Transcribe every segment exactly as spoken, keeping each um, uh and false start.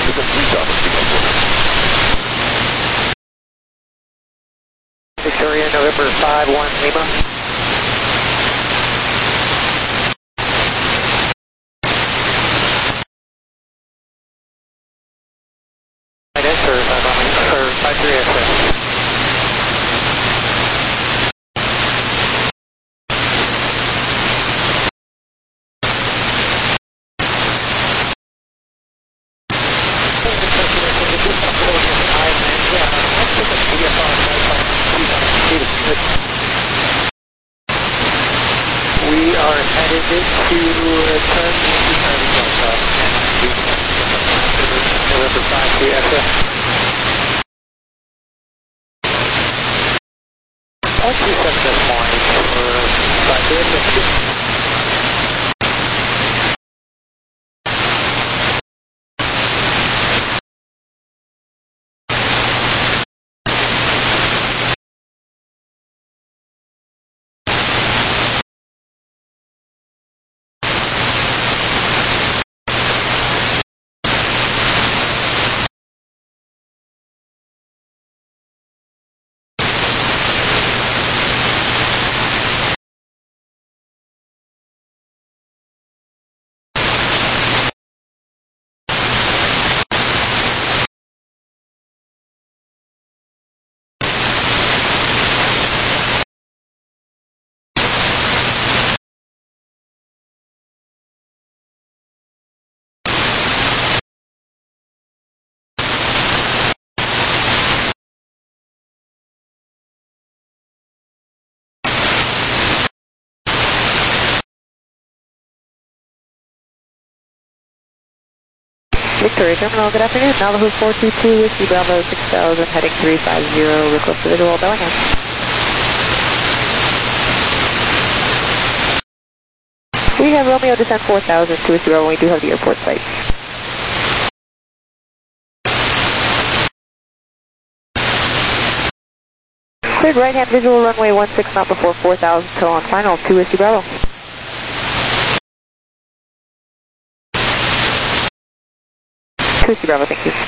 Victoria, November five one Lima. Right answer, or five three S. We are headed to turn November five three S. I'll see seven this morning for five three S. Victoria Terminal, good afternoon. Navajo four two two, Whiskey Bravo six thousand, heading three five zero, request to visual Bellingham. We have Romeo descent four thousand to Whiskey Bravo, we do have the airport site. Cleared right hand visual runway one six knot before four thousand, till on final to Whiskey Bravo. Whiskey Bravo, thank you.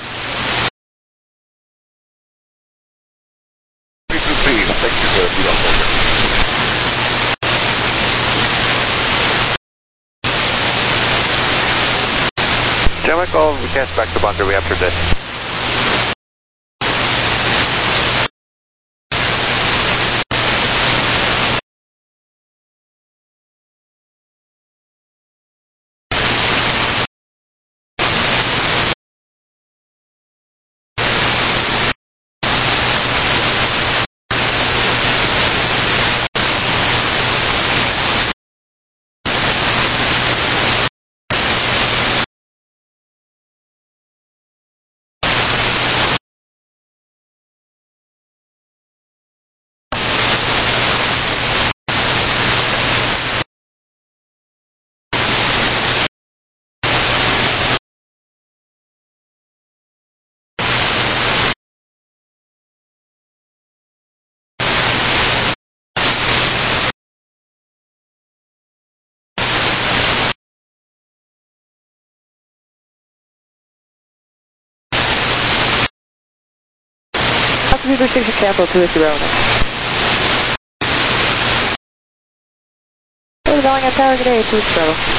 three two three, thank you for the operator. Chemical, we cast back to bunker, we after this. Altitude restriction cancel to Whiskey Bravo. We're going on tower today to Whiskey Bravo.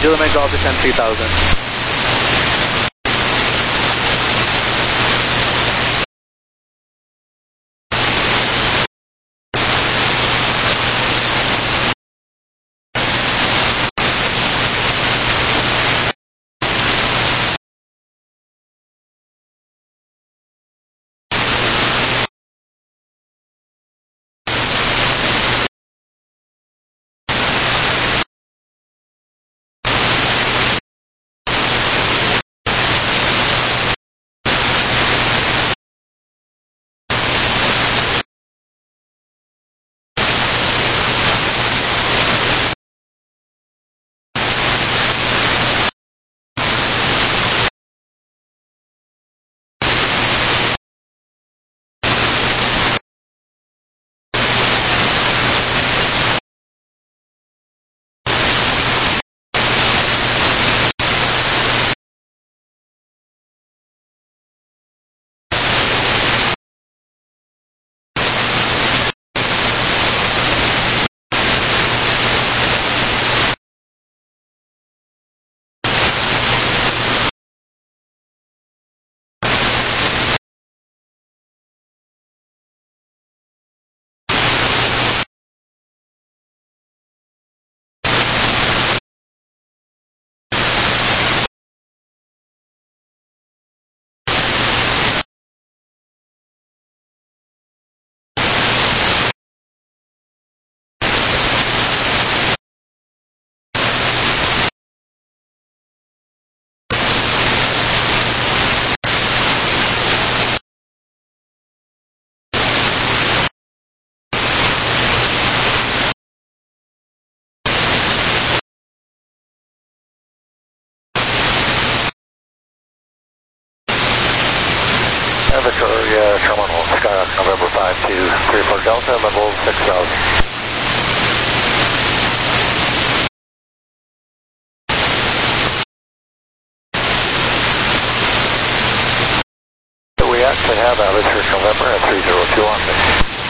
Julie Mike Golf descend three thousand. Victoria Terminal, Skyhawk November five two three four Delta, level six thousand. We actually have Atmosphere November at three zero two on this.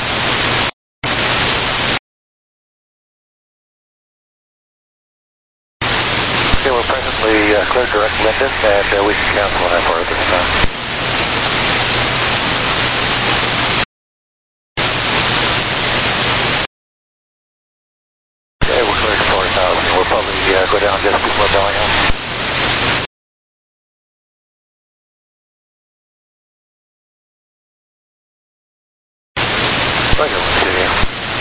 Okay, we're presently uh, clear direct Linden, and uh, we can cancel that for this time. Okay, we're clear to four thousand. We'll probably uh, go down just before Bellingham. Pleasure, we'll see you.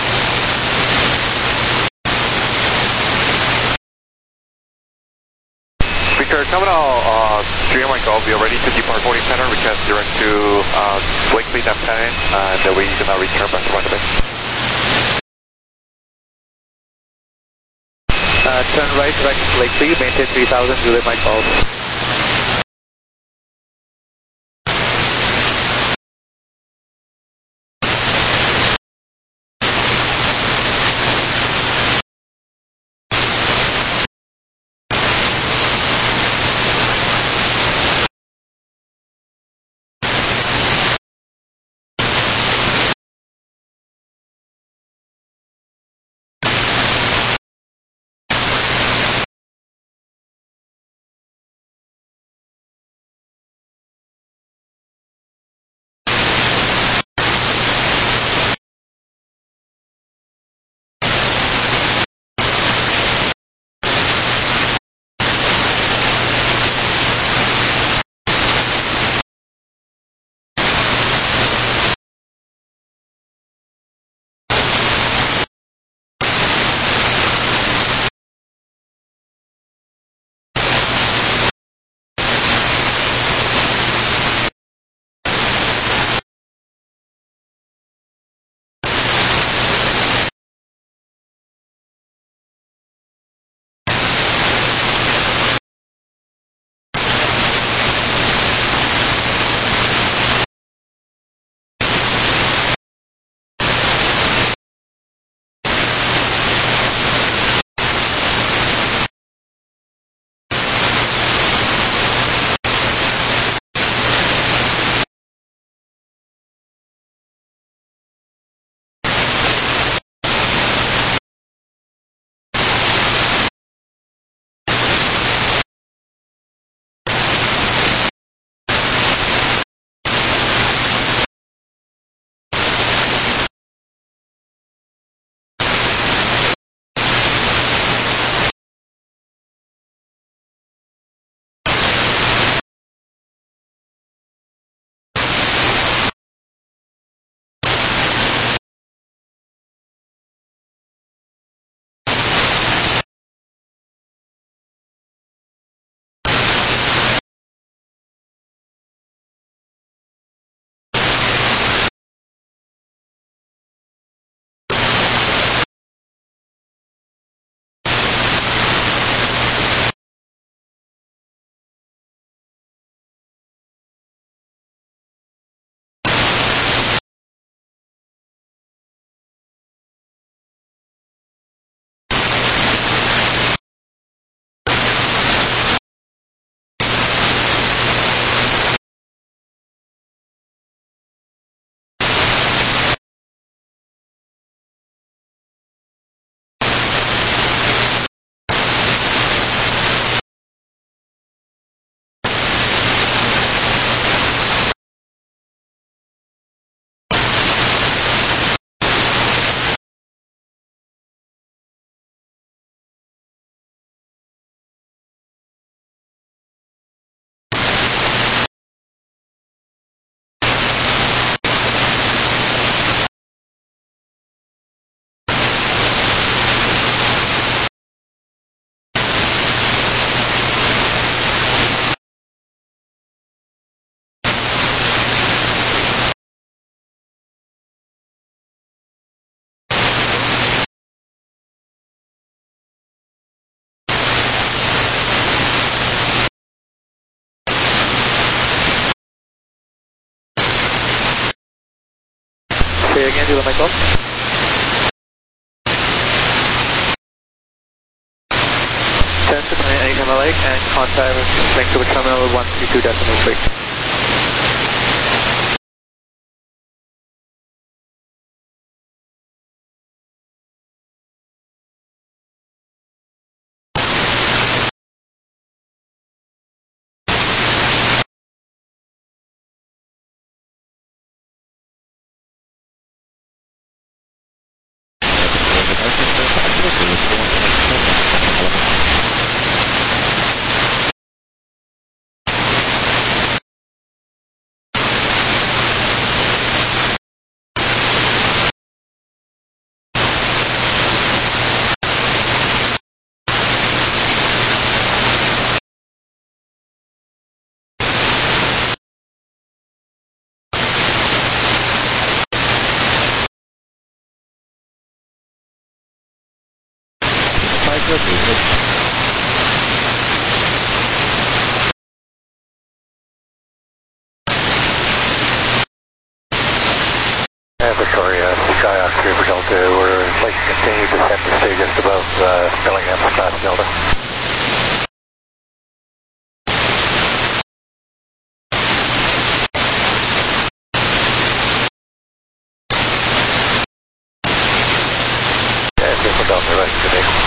Victor Terminal, uh, three Mike Golf, we are ready to depart boarding center. We can direct to uh, Blakely, Napthine, and we do not return back to Rendezvous. Uh, turn right, direct to Blakely, maintain three thousand, Julie Mike Golf. Say again, Zulu Mike Golf. ten to nine anytime I like, and contact Vancouver Terminal one three two decimal three. Yeah, Victoria, Sky Oscar for Delta, we're like continue descent to stay just above uh, Bellingham class Delta. Yeah, Delta, the rest of the day.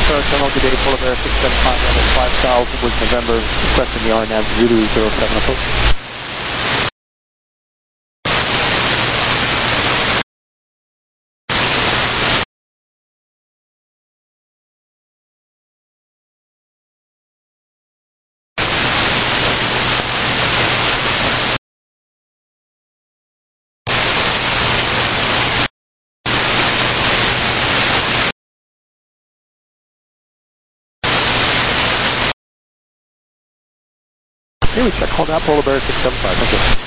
Sir, Terminal Good Day, Polar Bear six seven five, level five thousand was November, requesting the R N A V Zulu zero seven approach. Here we check, hold out, Polar Bear six seven five, thank you.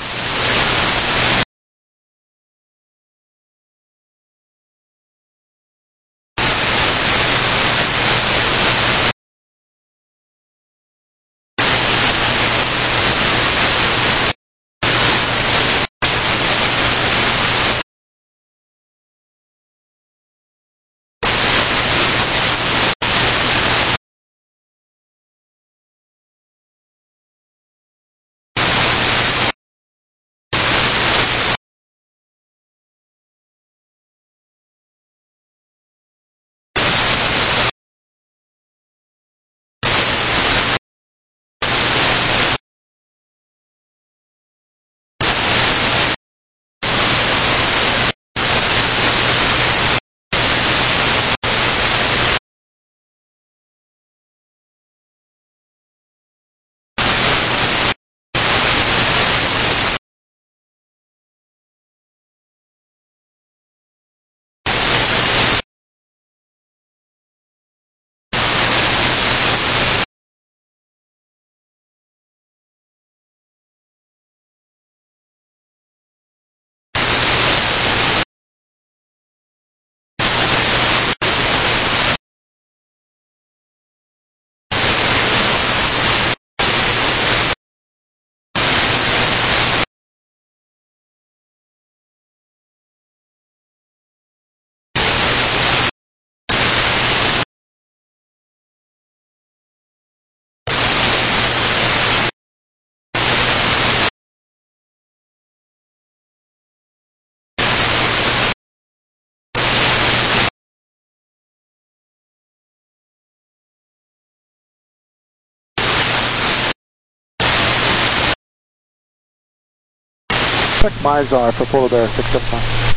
Check Mizar for Polar Bear six seven five.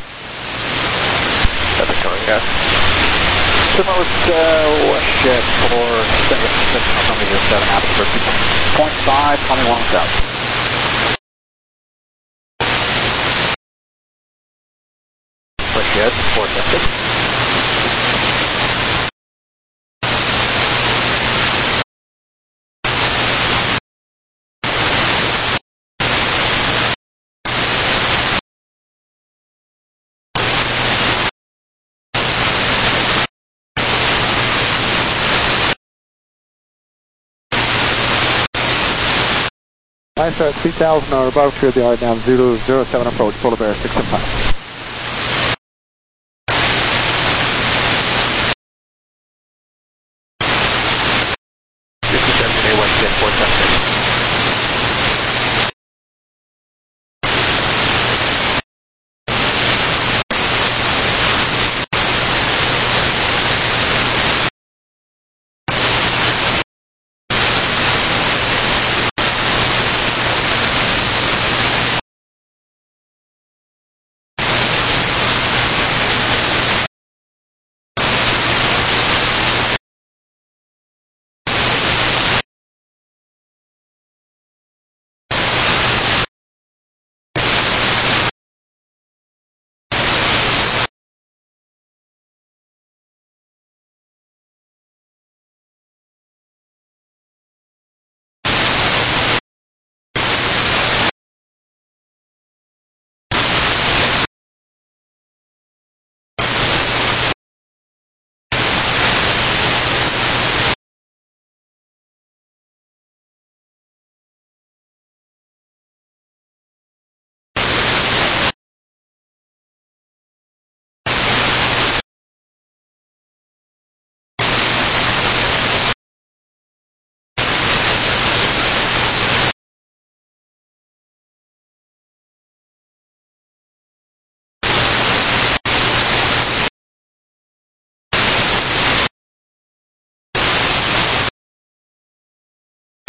Seven going, yes. Similar uh, west jet for seven six, coming to seven half for two point five, coming one south. West jet, four six. Nice, sir, three thousand or above, clear the R N A V Zulu zero seven approach, Polar Bear six seven five. fifty-seven Day West Jet, four seven six.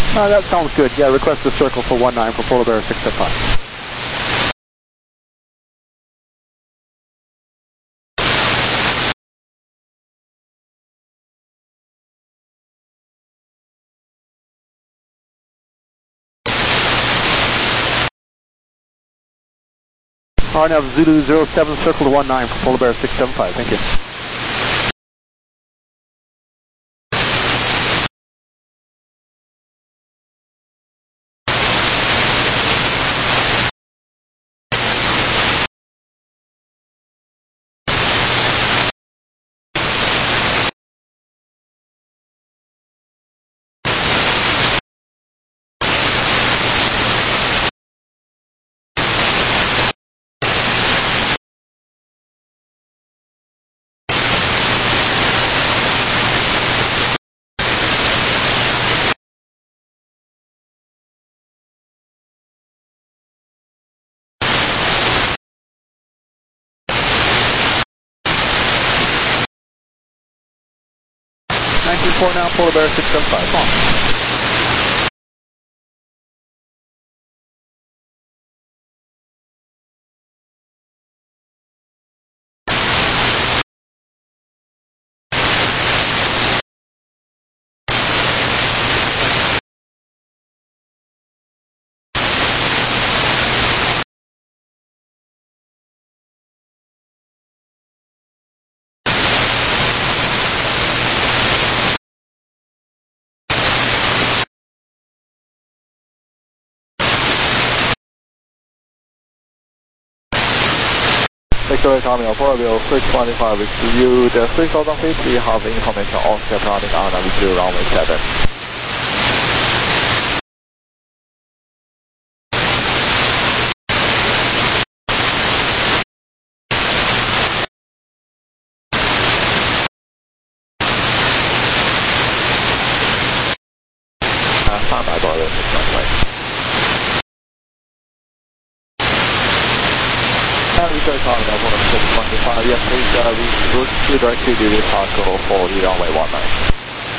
Uh, that sounds good. Yeah, request a circle for one nine for Polar Bear six seven five. R N F Zulu zero seven, circle to one nine for Polar Bear six seven five. Thank you. nineteen four now, Polar Bear six seven five. Come on. Victoria Tommy, Polar Bear six twenty-five with you. The three thousand feet, we have information on step running on with you runway seven. Uh, stand by, Polar Bear six twenty-five. And Victoria Tommy, Polar Bear six twenty-five, yes please, uh, we would direct you to the circle for the runway one nine.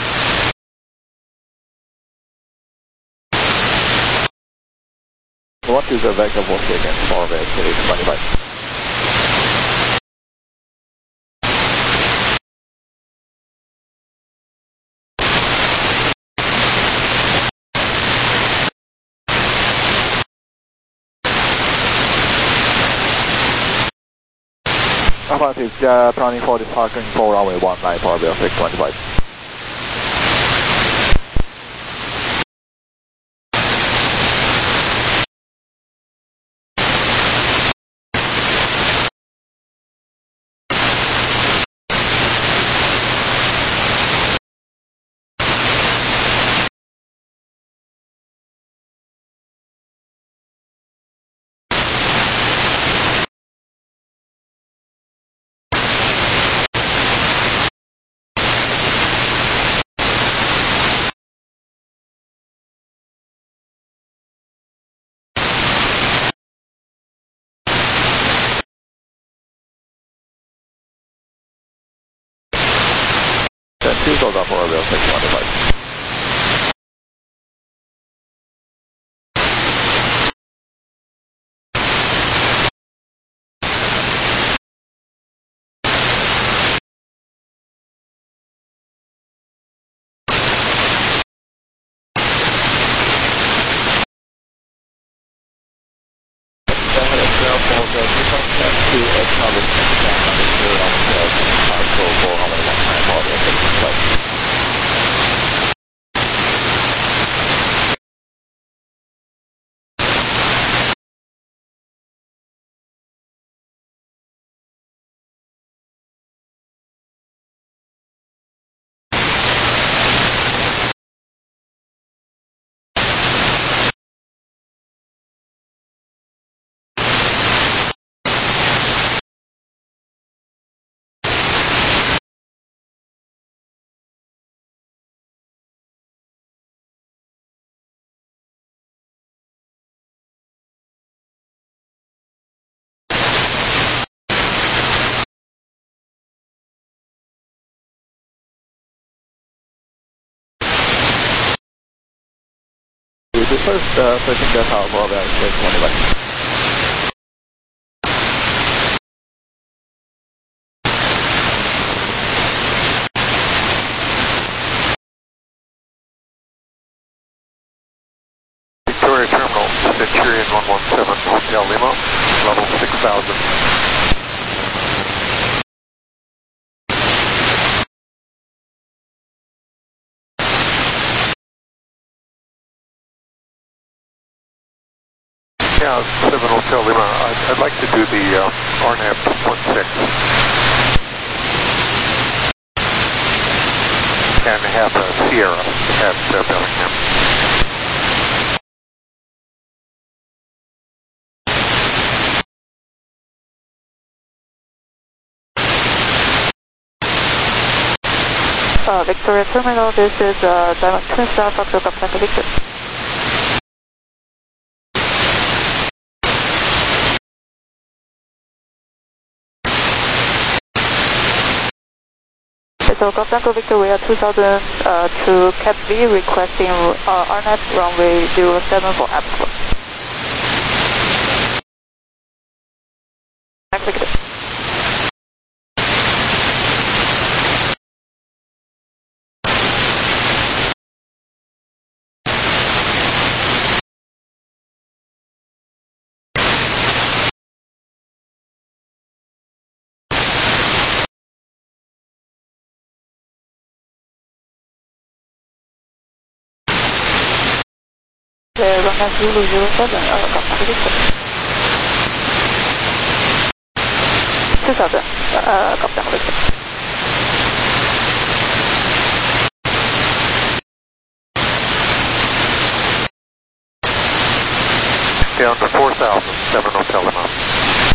What is the vector for taken for the six twenty-five? Affirmative, uh, planning for departure for runway one nine for Bear six twenty-five. two thousand for Bear six twenty-five. the first uh, thirteen Delta Bravo six twenty-one. Victoria Terminal, Centurion one one seven Hotel Lima, level six thousand. Yeah, seven Hotel Lima. I'd, I'd like to do the uh, R N A V one six. And have a Sierra at uh, Bellingham. Uh, Victoria Terminal, this is uh, Diamond Twin Star Foxtrot Captain Victor. So Captain Victor, we are two thousand uh, to Cat B, requesting uh, R N A V runway zero seven for Apple. Executive. Runway Zulu zero seven, uh, Captain Victor. two thousand, uh, Captain Victor. Down to four thousand, seven Hotel Lima.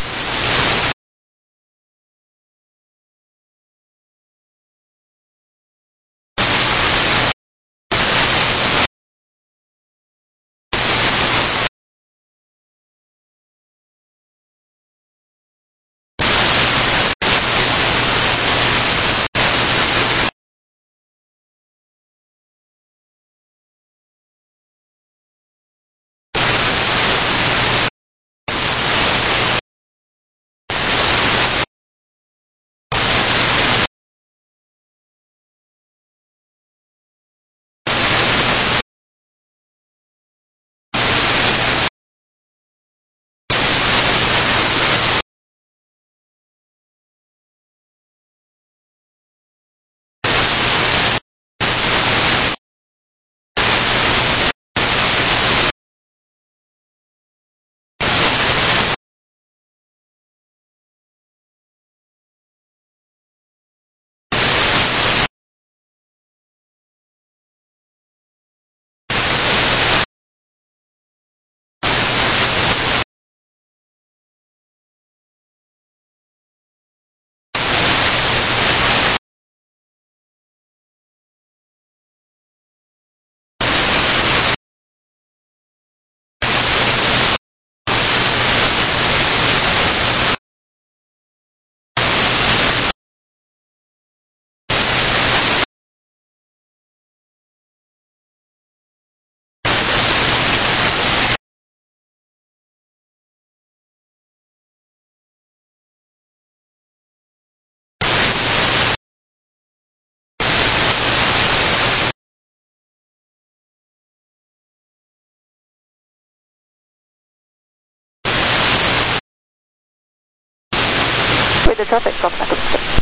With the traffic, Captain Victor.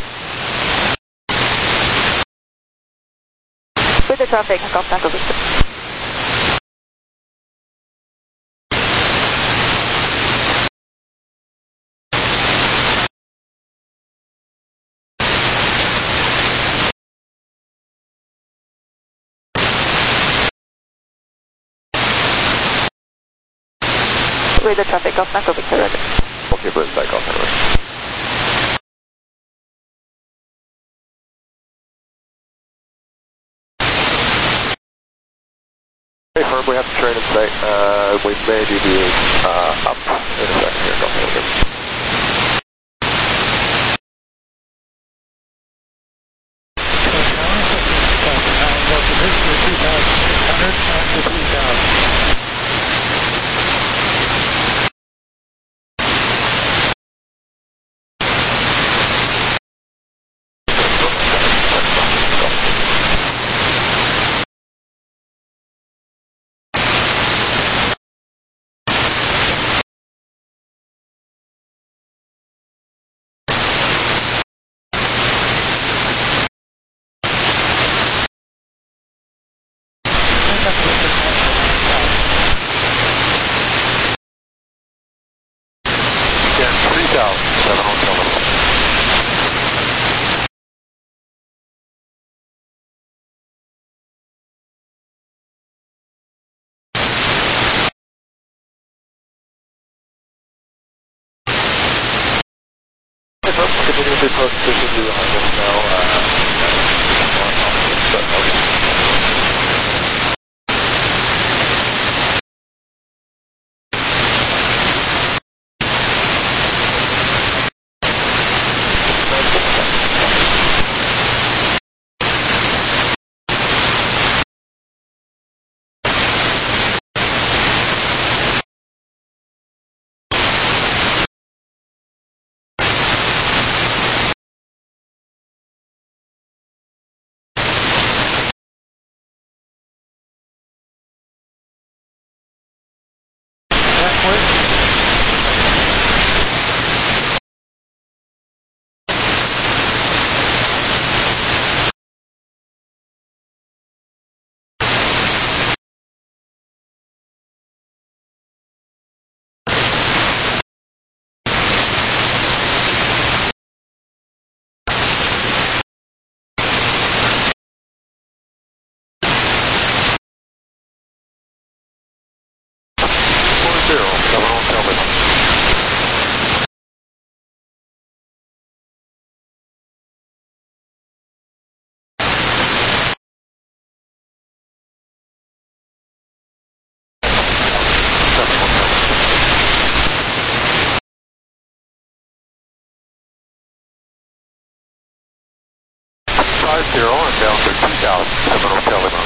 With the traffic, Captain Victor. With the traffic, Captain Victor, ready. Okay, bridge back off anyway. Hey, firm, we have to train in sight. Uh, we may be being uh, up in a second here. Go ahead. two thousand six hundred and to three thousand. three thousand, seven Hotel Lima. Continue to post position to the Hunter Cell. Five zero and down to two thousand, seven Hotel Lima.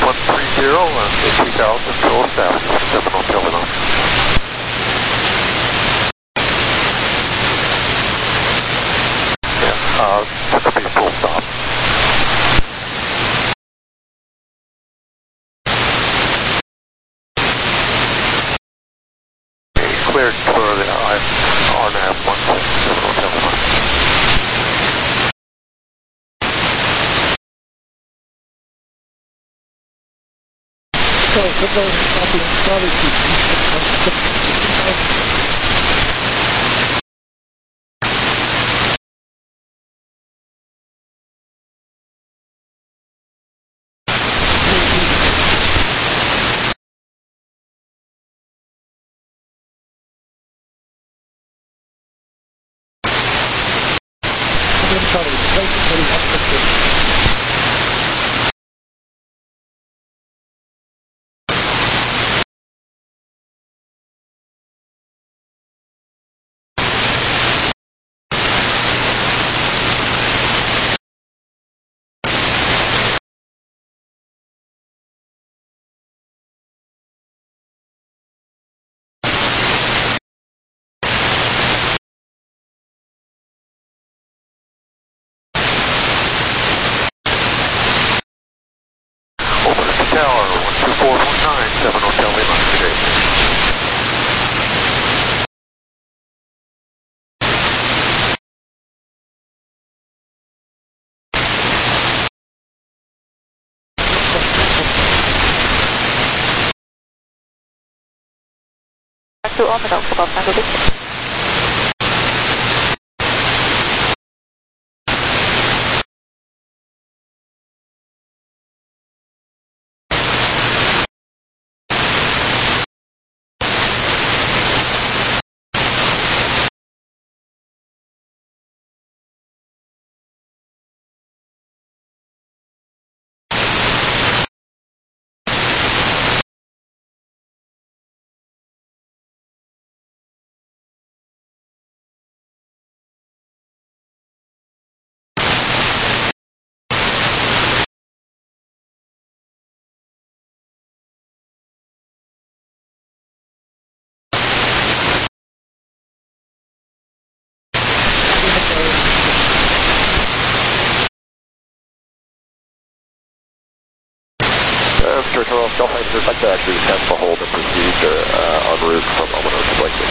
one three zero and two thousand full staff, seven Hotel Lima. Yeah, uh, it's going to be full stop. Cleared for the uh, R N A V one six seven Hotel Lima. So, good morning, copy, sorry Tower, one two four one nine, seven Hotel Lima, today. Back to Orbital for about Tango Victor. Uh, Terminal Delta, I'd like to actually test the hold and proceed uh, en route from Omaha to Blakely.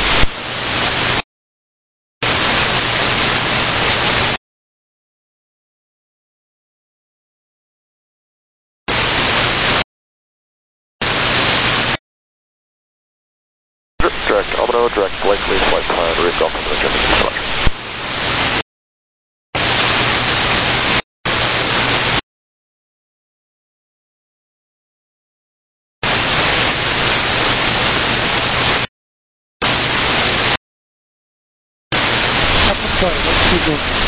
Direct Omaha, direct Blakely, flight plan, route Delta, American. Sorry, let's keep going.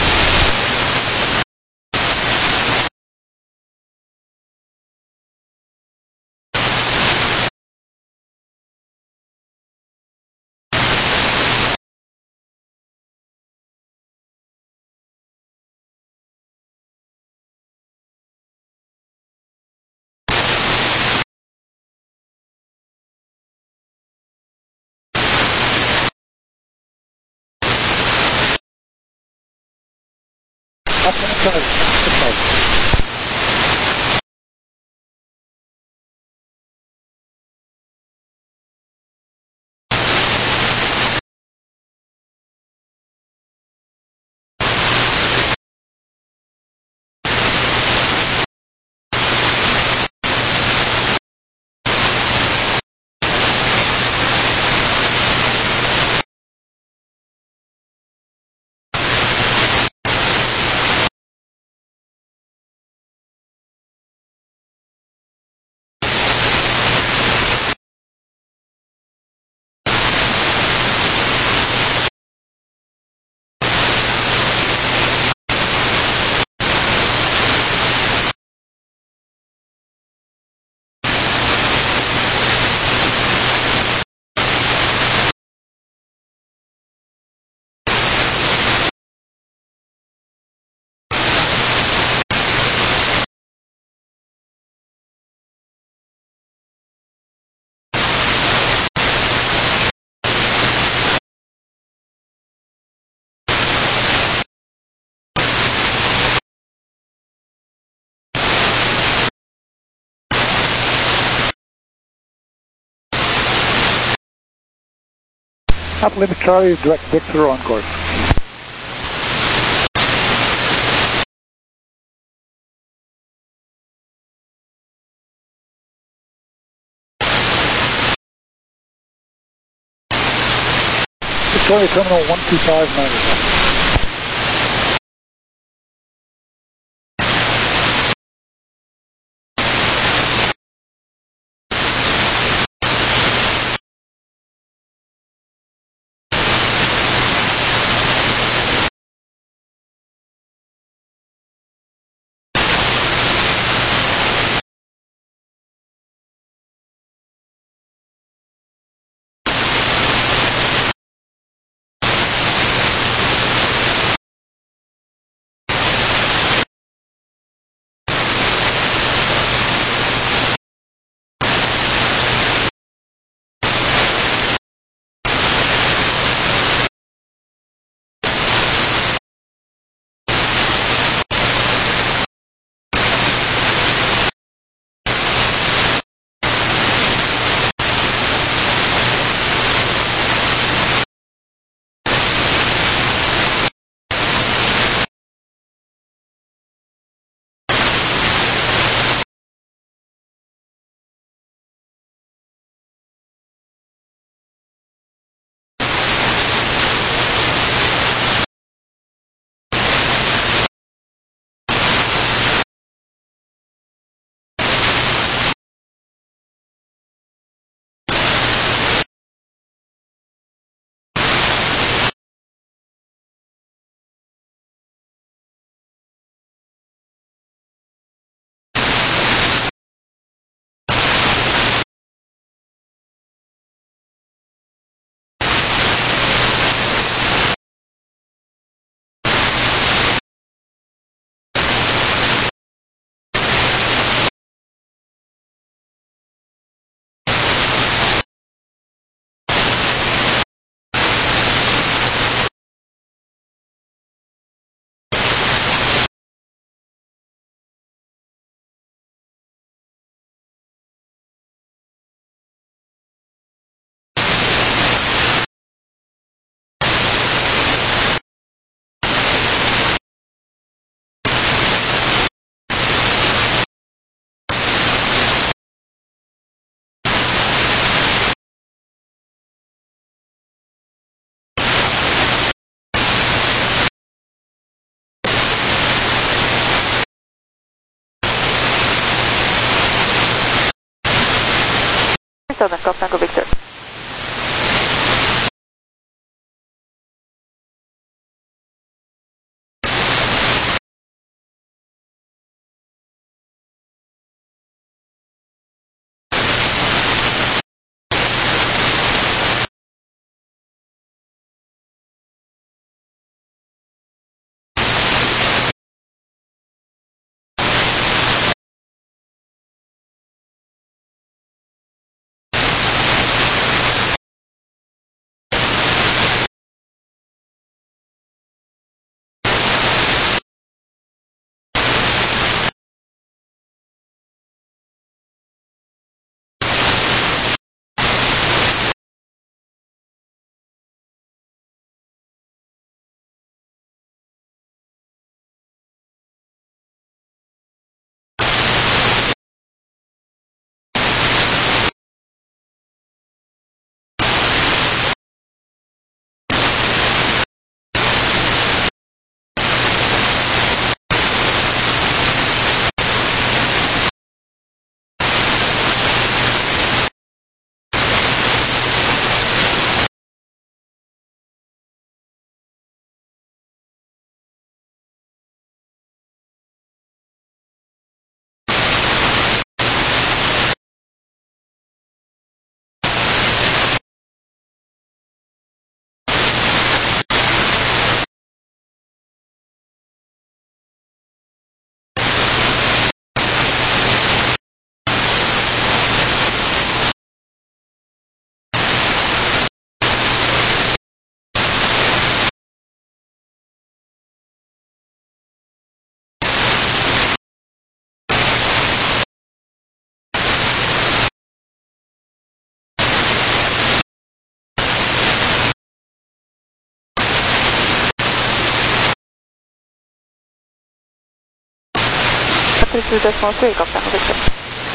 Up on the side, up the side. Apple Lima Charlie, direct Victor on course. Victoria Terminal one two five nine. Southern Golf Tango Victor. three two decimal three, copy Tango Victor.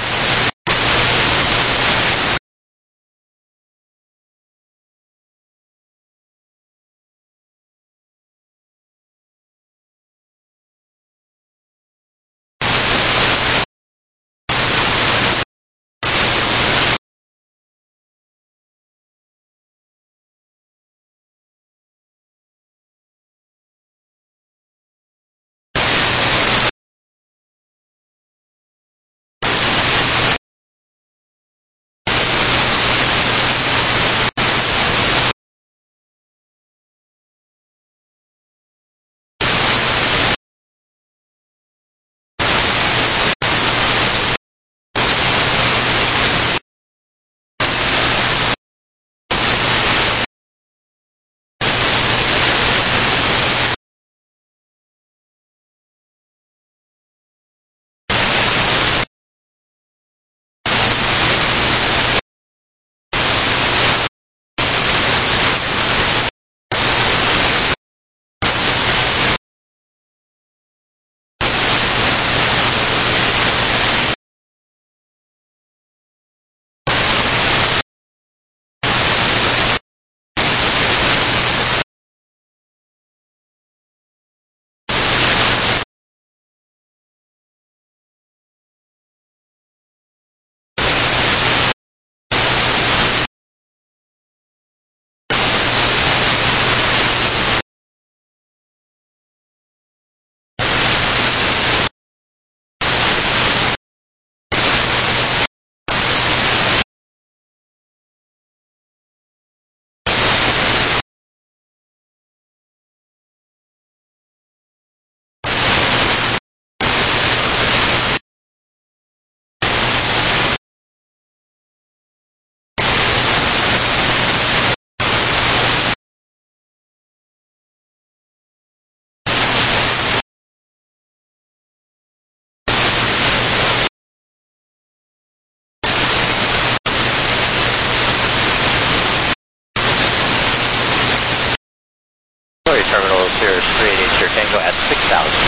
Terminal zero three eight eight Sierra Tango at six thousand.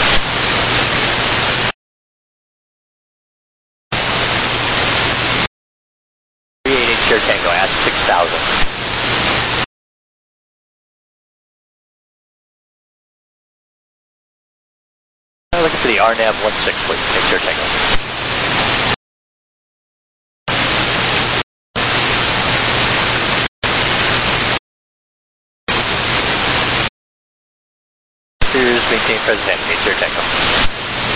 three eight eight Sierra Tango at six thousand. Looking for the R NAV one six, please. Take Sierra Tango. Maintain President, Sierra Tango.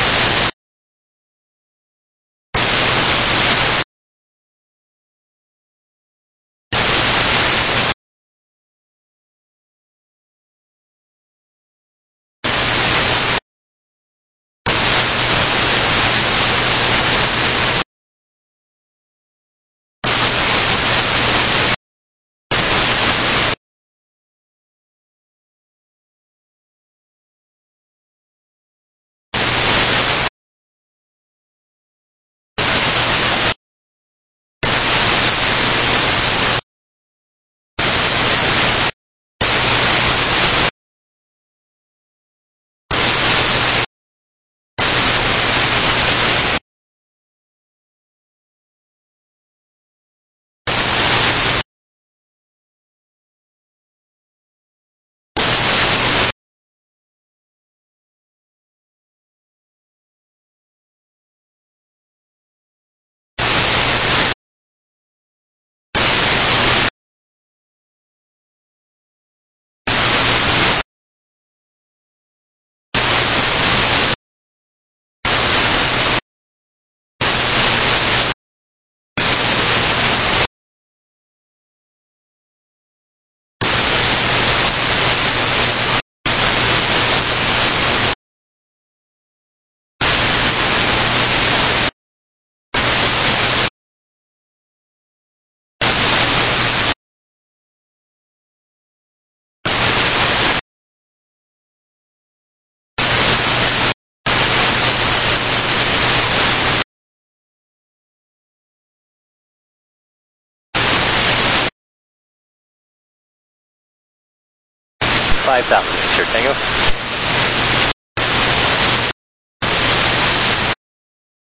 five thousand, Sierra Tango.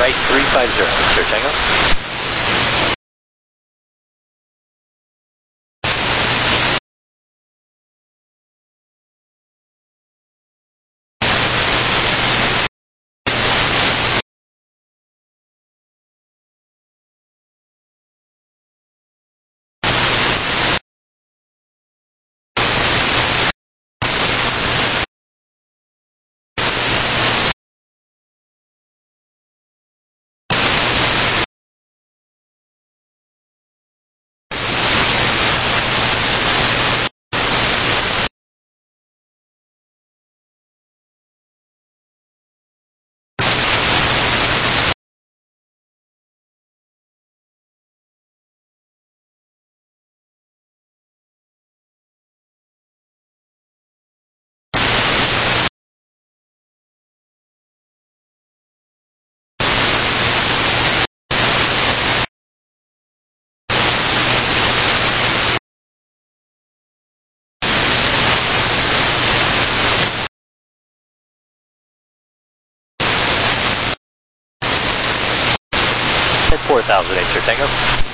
right three five zero, Victor Tango. four thousand, Victor Tango.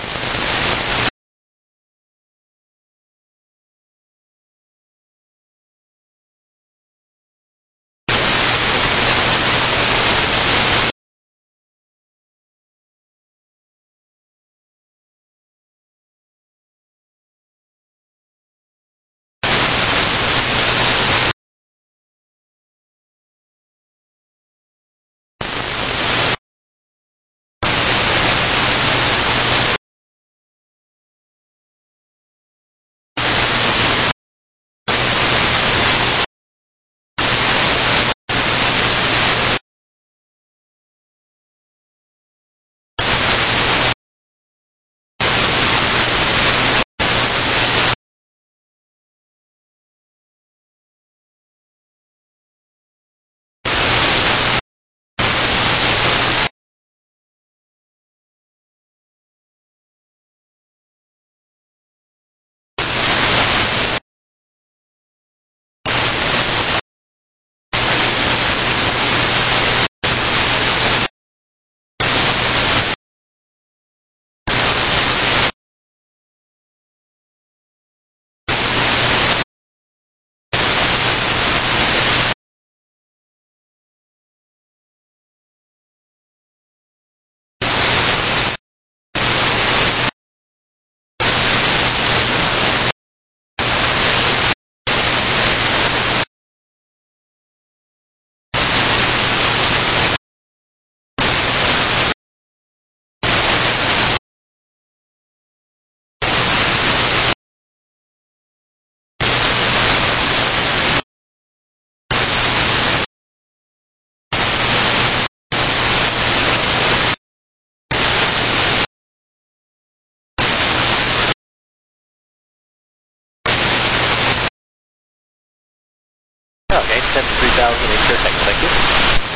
Okay, ten three thousand, Victor Tango, thank you.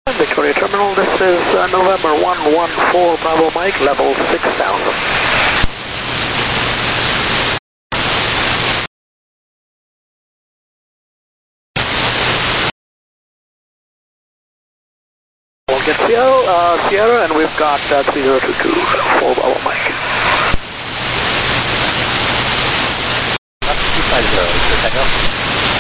Victoria Terminal, this is uh, November one one four Bravo Mike, level six thousand. We'll get Sierra, uh, Sierra, and we've got uh, three zero two two for Bravo Mike. That's two five zero, Easter Tango.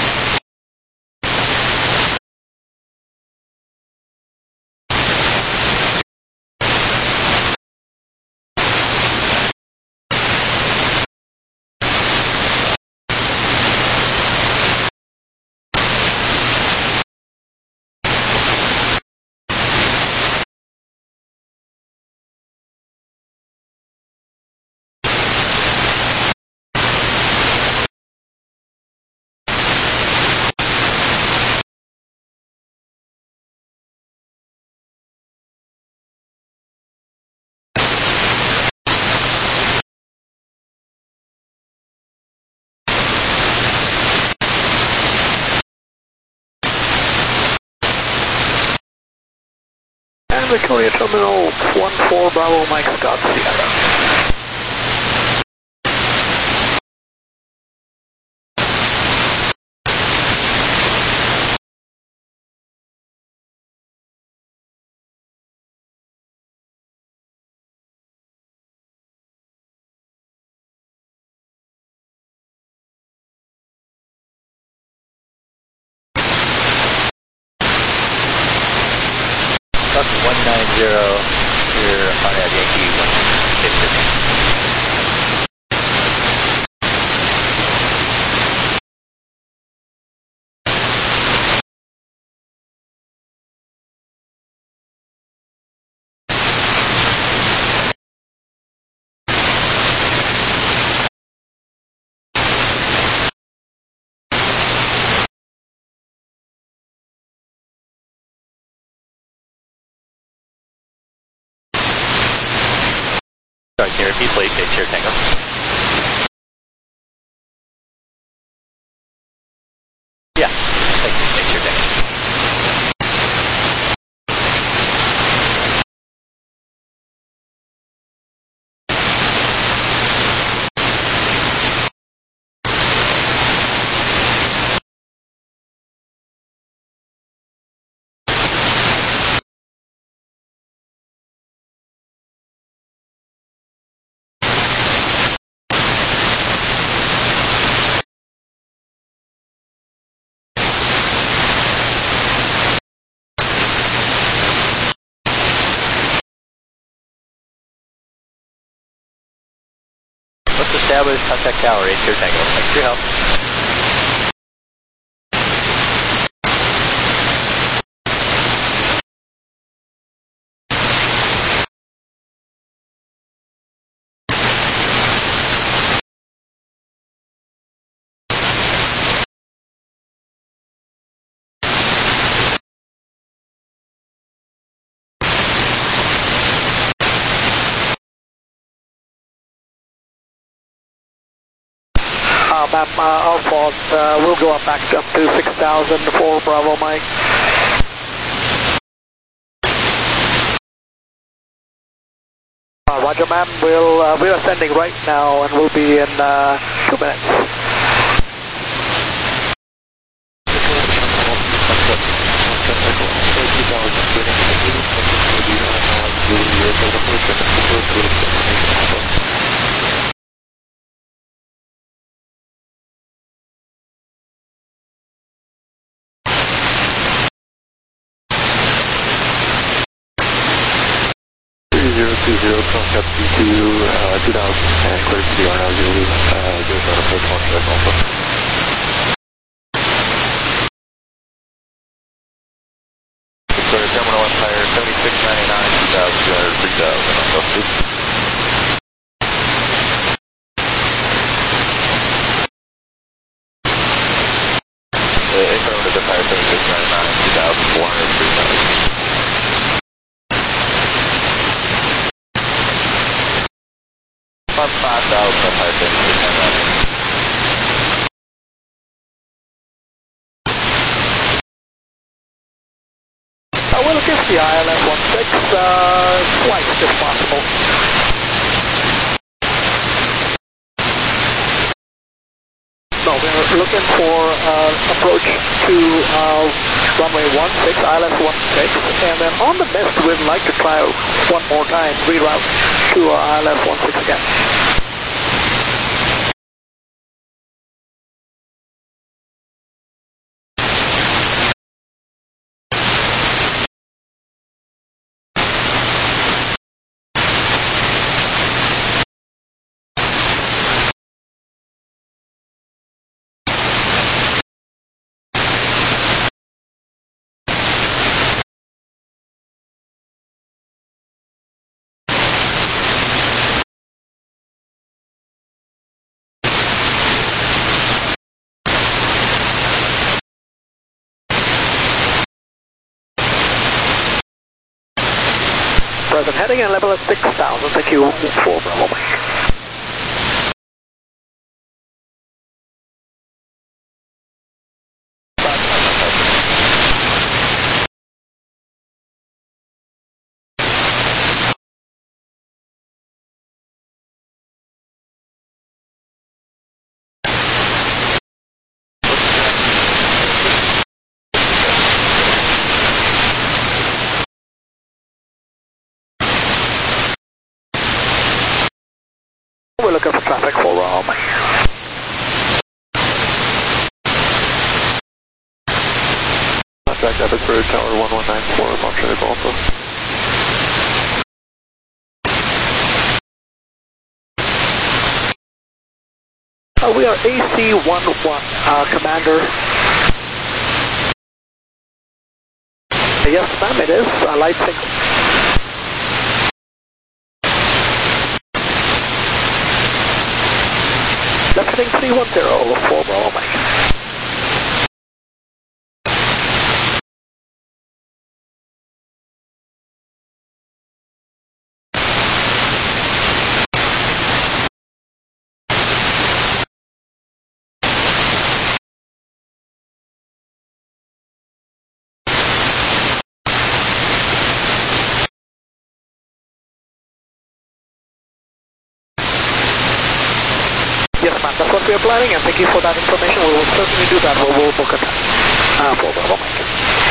And Victoria Terminal one four Bravo Mike Scott Sierra. one nine zero, here on at Yankee one six. Sorry, can you repeat, please? It's your Tango. Yeah, thank you. It's your Tango. Let's establish contact tower, it's your Tango. Thanks for your help. Uh, ma'am, uh, our fault. Uh, we'll go up back up to six thousand for Bravo Mike. Uh, Roger, ma'am. We'll, uh, we're ascending right now and we'll be in uh, two minutes. zero two zero, contact B two, uh, two thousand, and clear to the R now Zulu, uh, zero seven approach one, that's also. Victoria Terminal Empire, seventy-six ninety-nine, two thousand, two hundred, three thousand, on Gulf two. The affirmative Empire, seventy-six ninety-nine, two thousand, four hundred, three thousand. About five thousand Empire, seventy-six ninety-nine. Uh, we're looking the I L F one six uh, twice if possible. No, we're looking for uh, approach to uh, runway one six, I L S one six, and then on the mist we'd like to try one more time, reroute to uh, I L S one six again. Present heading and level at six thousand, thank you for Bravo Mike. We're looking for traffic for Bravo Mike. Contact Abbotsford Tower one one nine four, Montreal Alpha. Uh, we are A C one one, uh, Commander. Yes, ma'am, it is. Uh, light signal. Left heading three one zero for Bravo Mike. Yes, ma'am, that's what we are planning, and thank you for that information. We will certainly do that. We will book it uh, for Bravo Mike.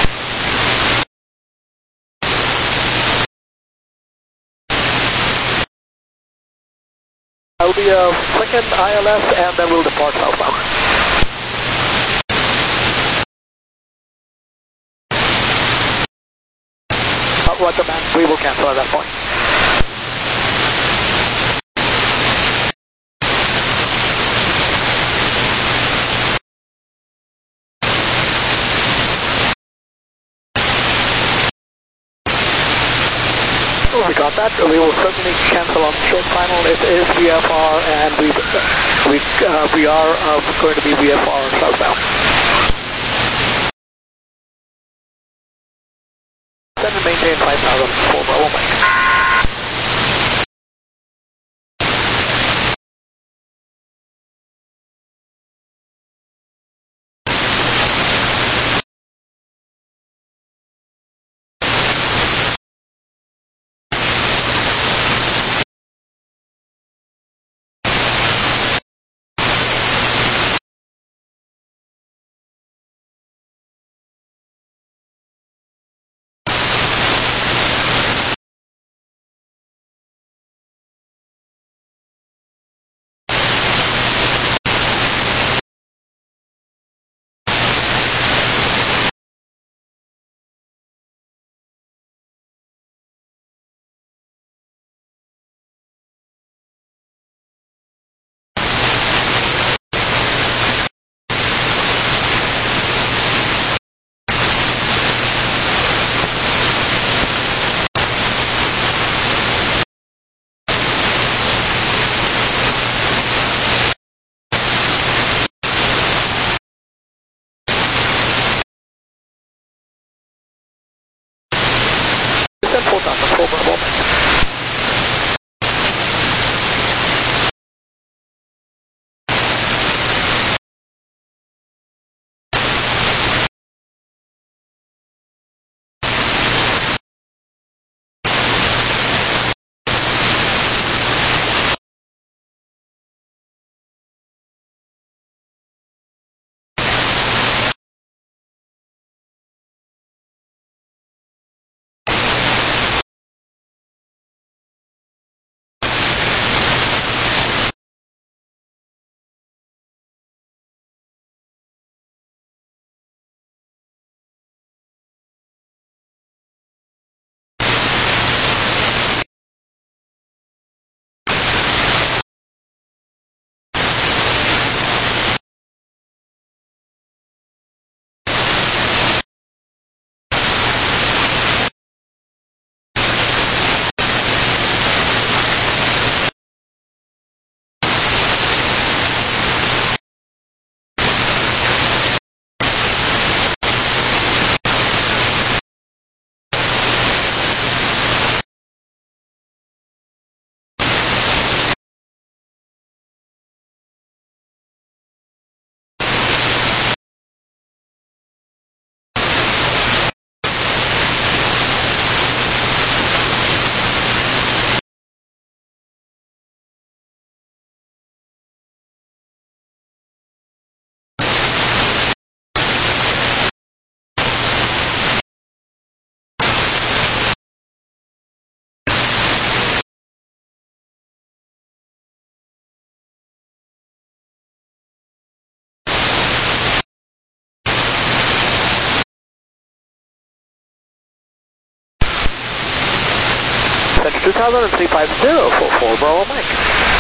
I'll be a second I L S, and then we'll depart southbound. Uh, Roger, ma'am, we will cancel at that point. We got that. We will certainly cancel on short final. It is V F R, and we we uh, we are uh, going to be V F R southbound. Then maintain five thousand for Bravo Mike. four thousand four Bravo. thousand and three five zero for four Bravo Mike.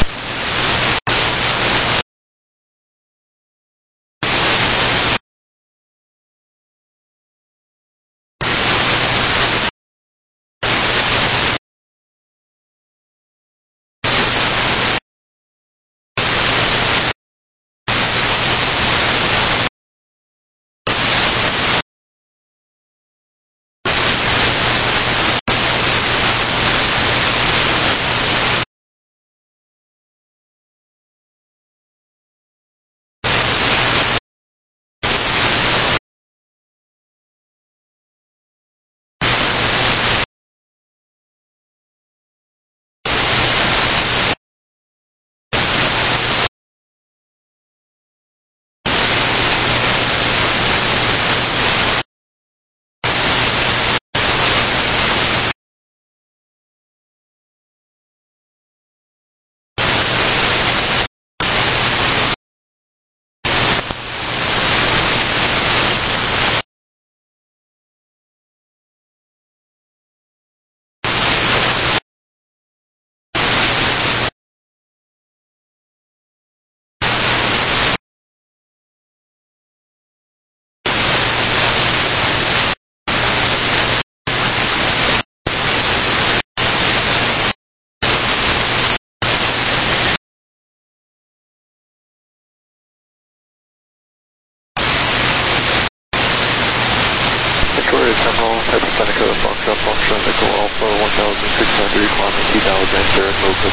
Victoria Terminal, Pepper Seneca, Foxtrot, Foxtrot, Echo Alpha, one thousand six hundred, climbing two thousand, Saratoga.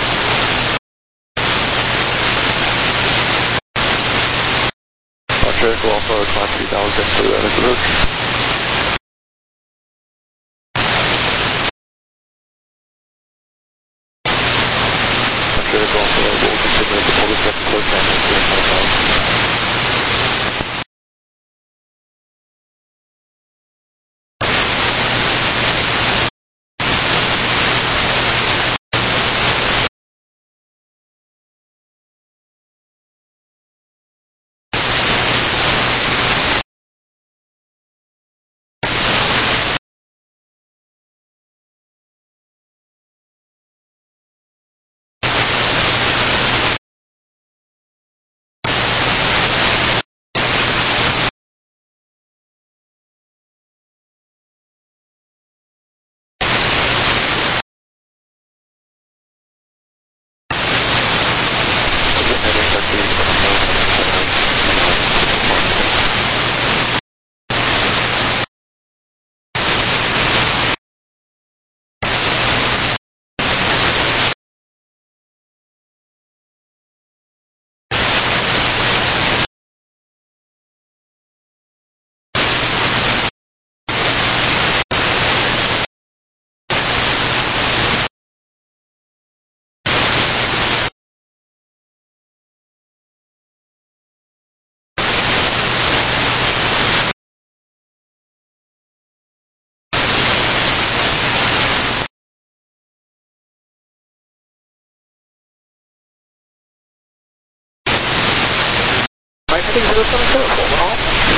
Foxtrot, Echo Alpha, climb two thousand for the approach. Foxtrot, Echo Alpha, will continue to hold the second close down and clear five thousand. Mike six zero seven zero, overall.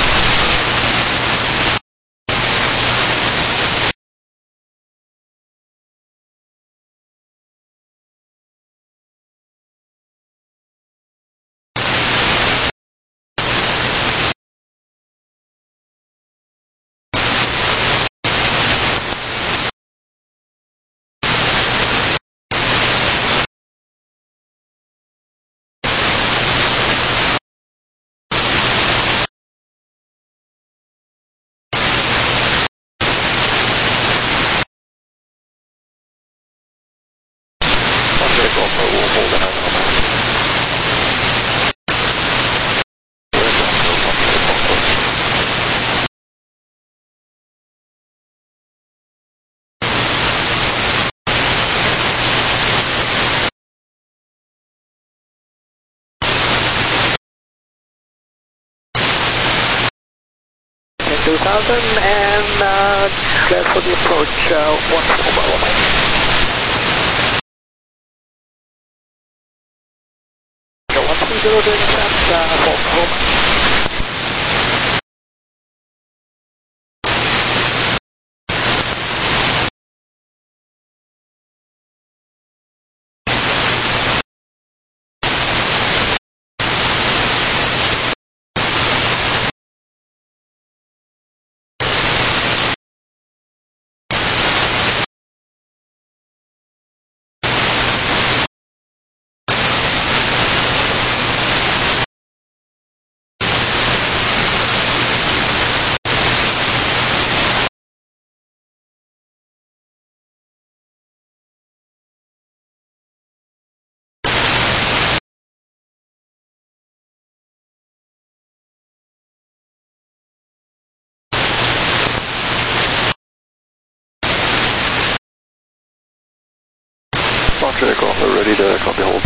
two thousand and uh, clear for the approach uh, one four Bravo Mike. one three zero doing that uh, four Bravo Mike. Fox Echo Alpha, ready to copy hold.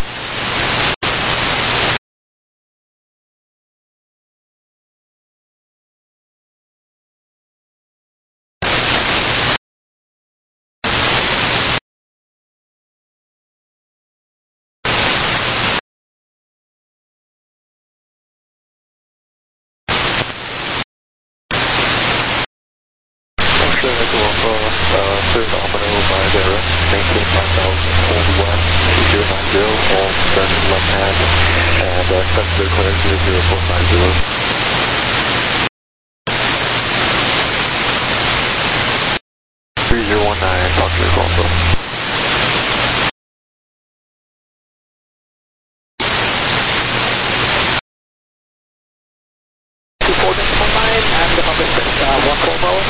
Fox Echo Alpha, uh, cleared Alpha by direct, maintain five thousand, hold west, two zero nine zero, all starting left hand, and uh, expect to declare zero zero four five zero. three zero one nine, Fox Echo Alpha. two four nine, and the number is uh, one four Bravo.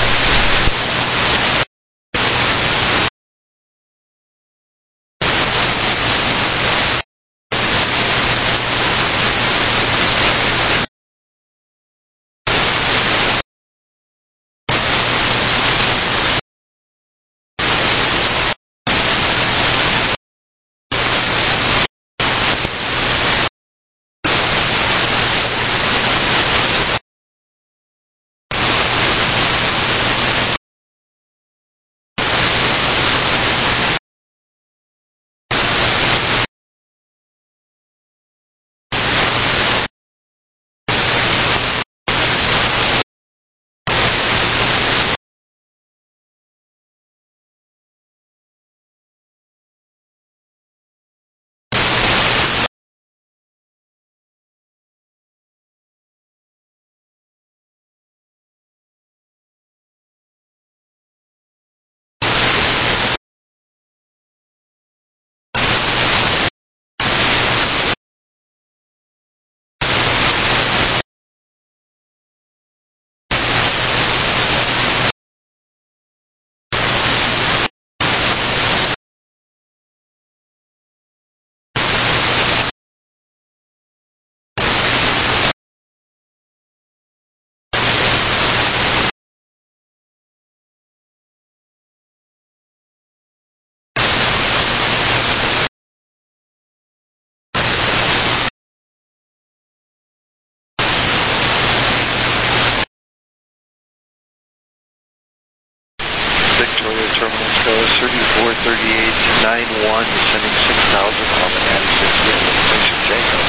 Victoria Terminal goes thirty-four thirty-eight ninety-one, descending six thousand on the ninety-six wind. Thanks for Tango.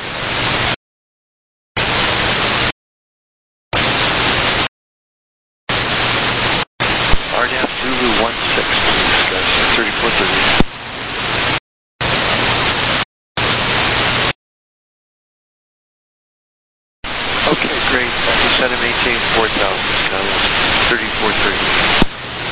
R N A V Zulu one six, please, guys, thirty-four thirty-eight. Okay, great. Descend and maintain four thousand, Skyline, thirty-four thirty-eight.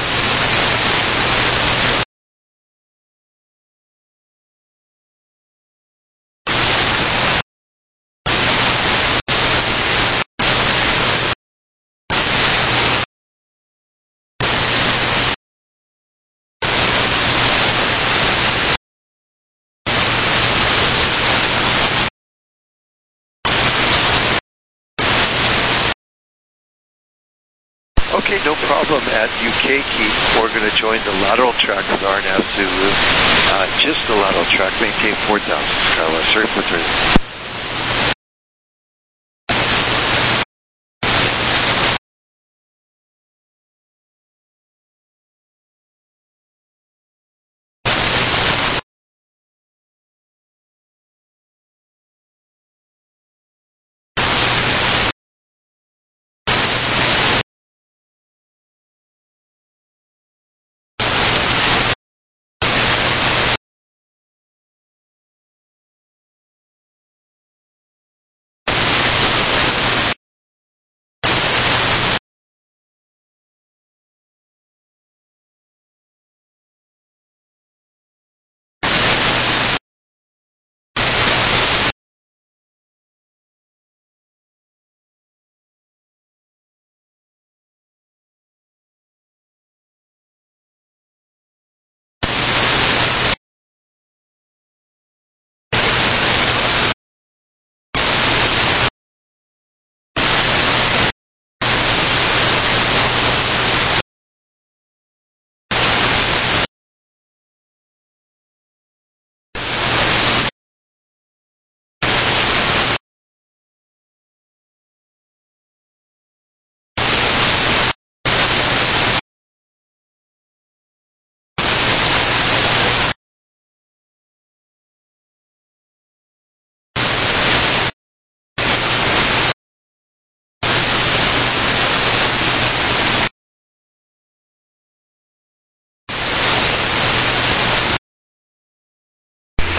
Okay, no problem. At U K key, we're going to join the lateral track with R N A V Zulu. Uh, just the lateral track, maintain four thousand, Skyline, thirty-four thirty-eight.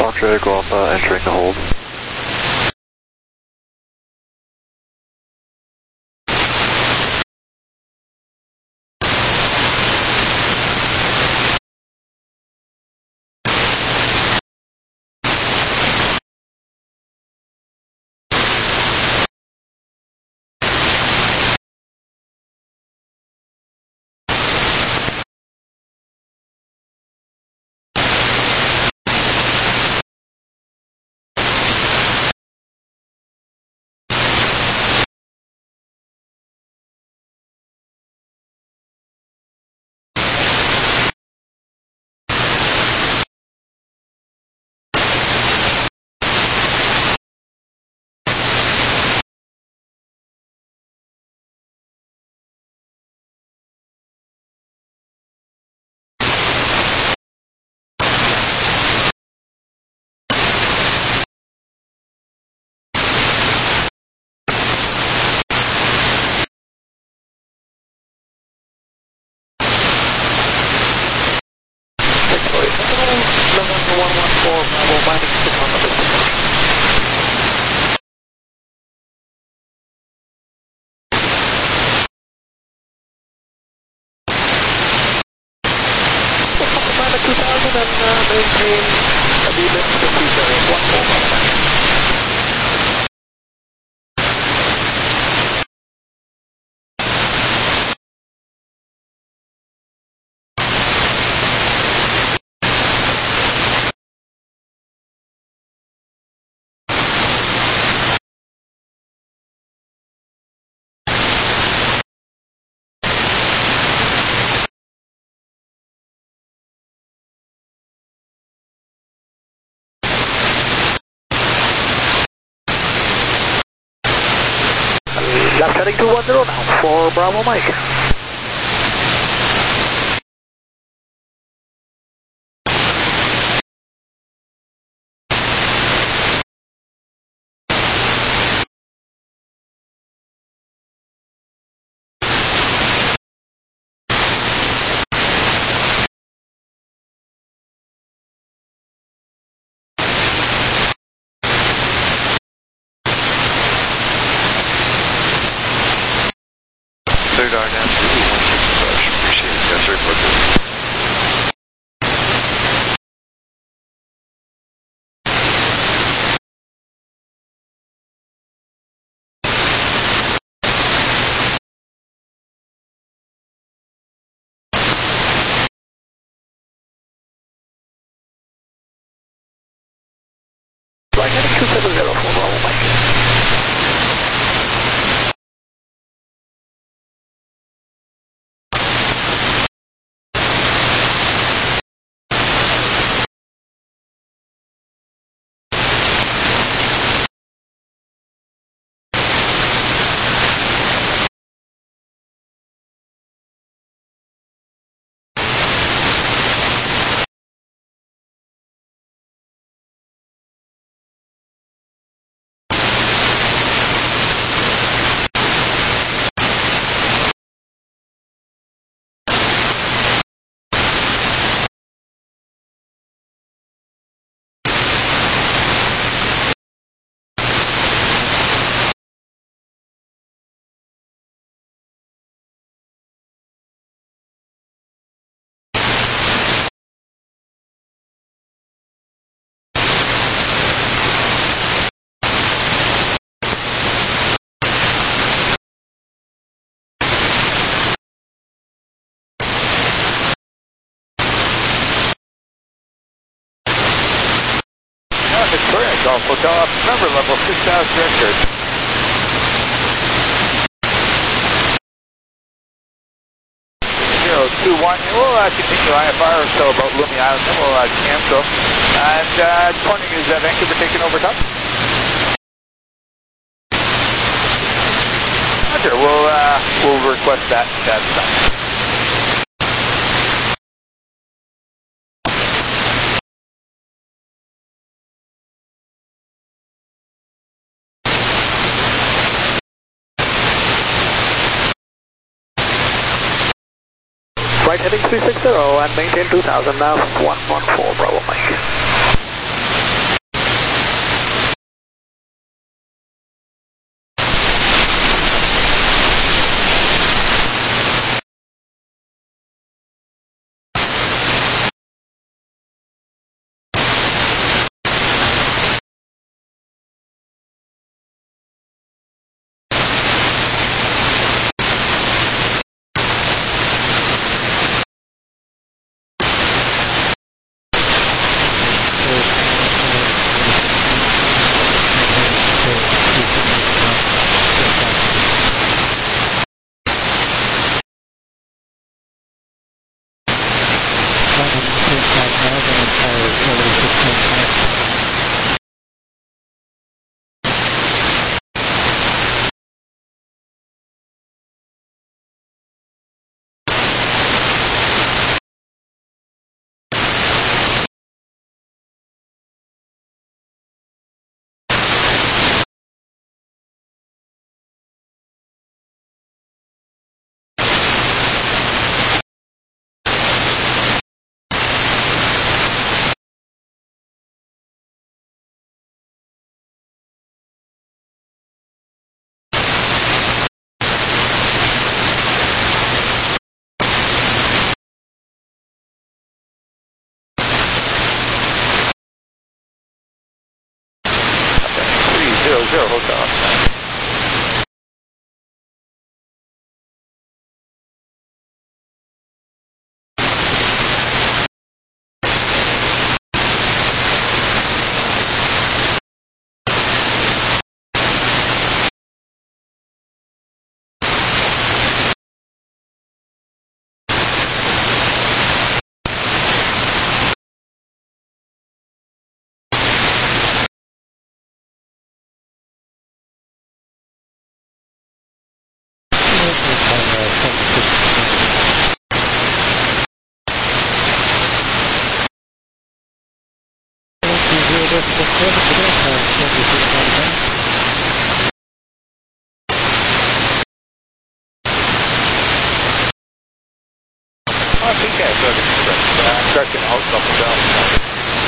Roger, go up, uh, entering the hold. one one four, Bravo, minus six on the business. Pilot two thousand and uh, maintain a V-lift procedure in one four, Bravo. Left heading two one zero now for Bravo Mike. Third R N S, really one six approach. Appreciate it. Yes, sir. Focus. Right heading two seven zero for Bravo Mike. Victoria Golf Hotel up number level six thousand Richard. zero two one, and we'll uh, continue I F R or so about Lumi Island, then we'll uh, cancel. And uh, pointing is uh, Vancouver taking over top. Roger, we'll, uh, we'll request that, that time. Right heading three six zero and maintain two thousand now, one one four Bravo Mike. I think I heard it, but I'm tracking out up and down.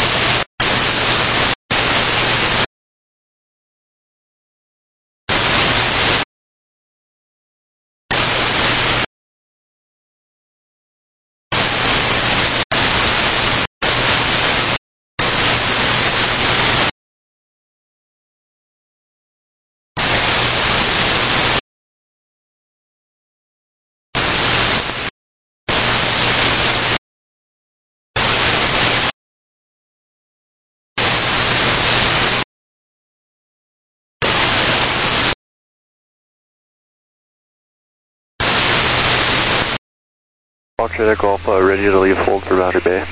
Roger, Golf, uh, ready to leave hold for Boundary Bay.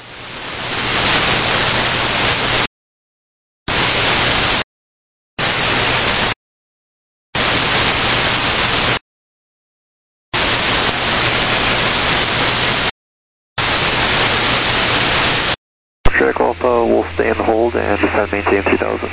Roger, Golf, uh, we'll stay in hold and descend maintain three thousand.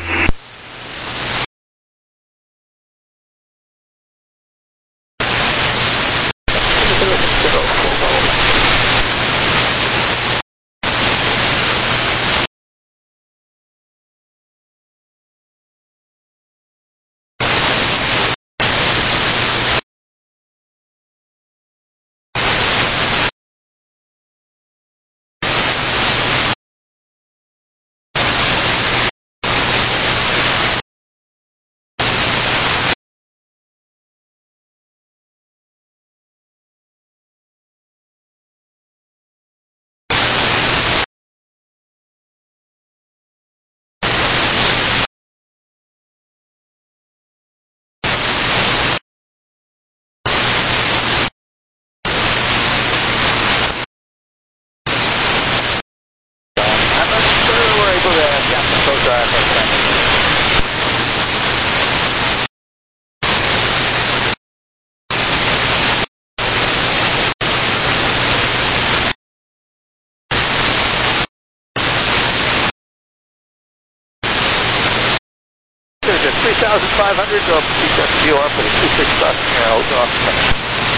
three thousand five hundred or V O R for the two six dot zero.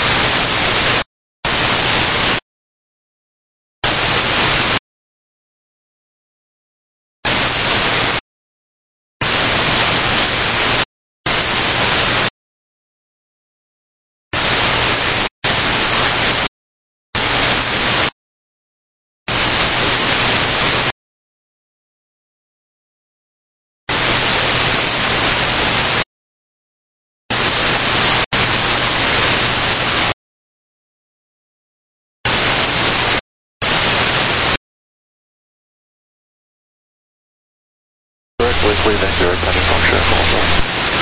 Quickly, then you're attending function also.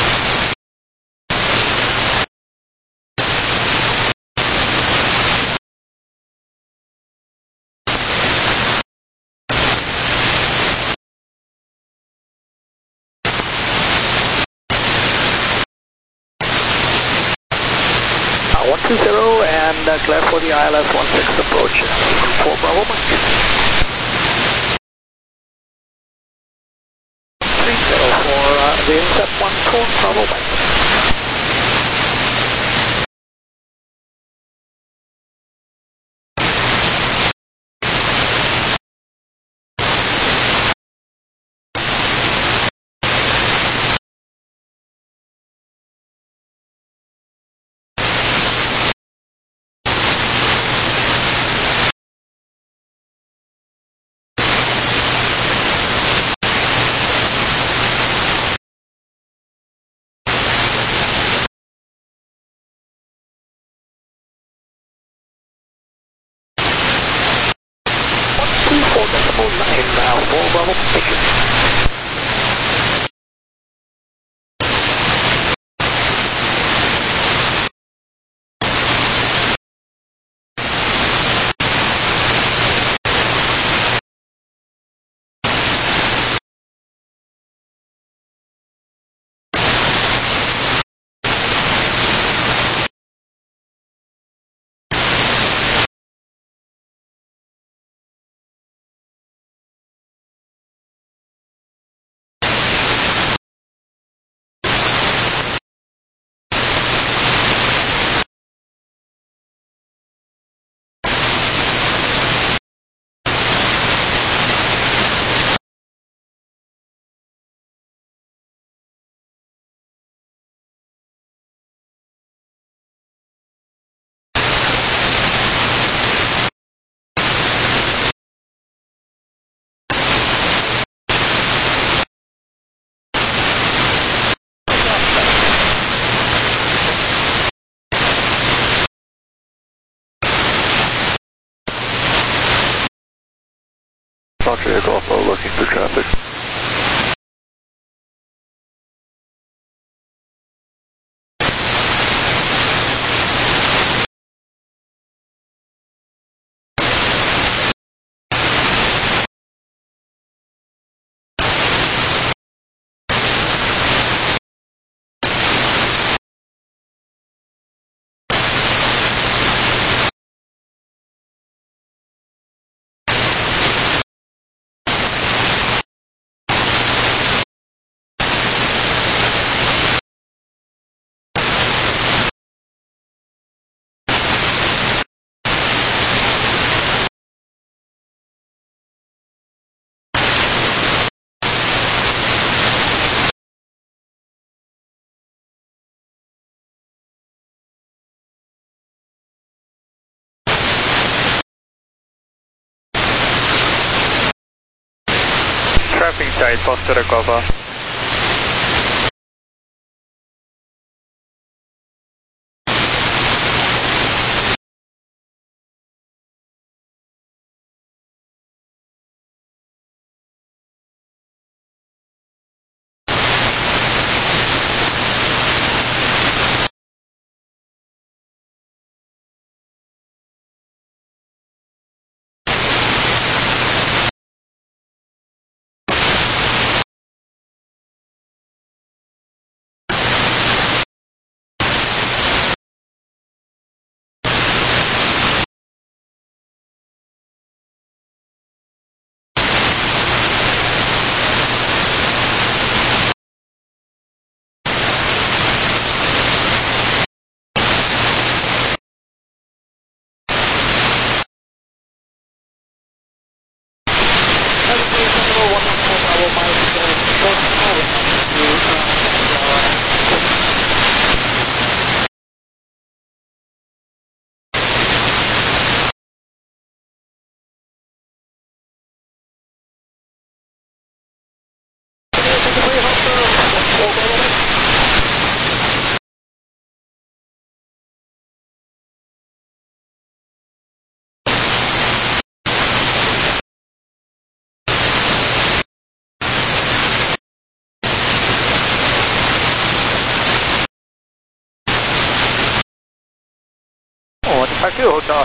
one two zero and uh, clear for the I L S one six approach for Bravo Mike. three zero for uh, the intercept one four Bravo Mike. two four decimal nine now for Bravo Mike. aircraft inside, Foster Recover. Tack you, Hotel.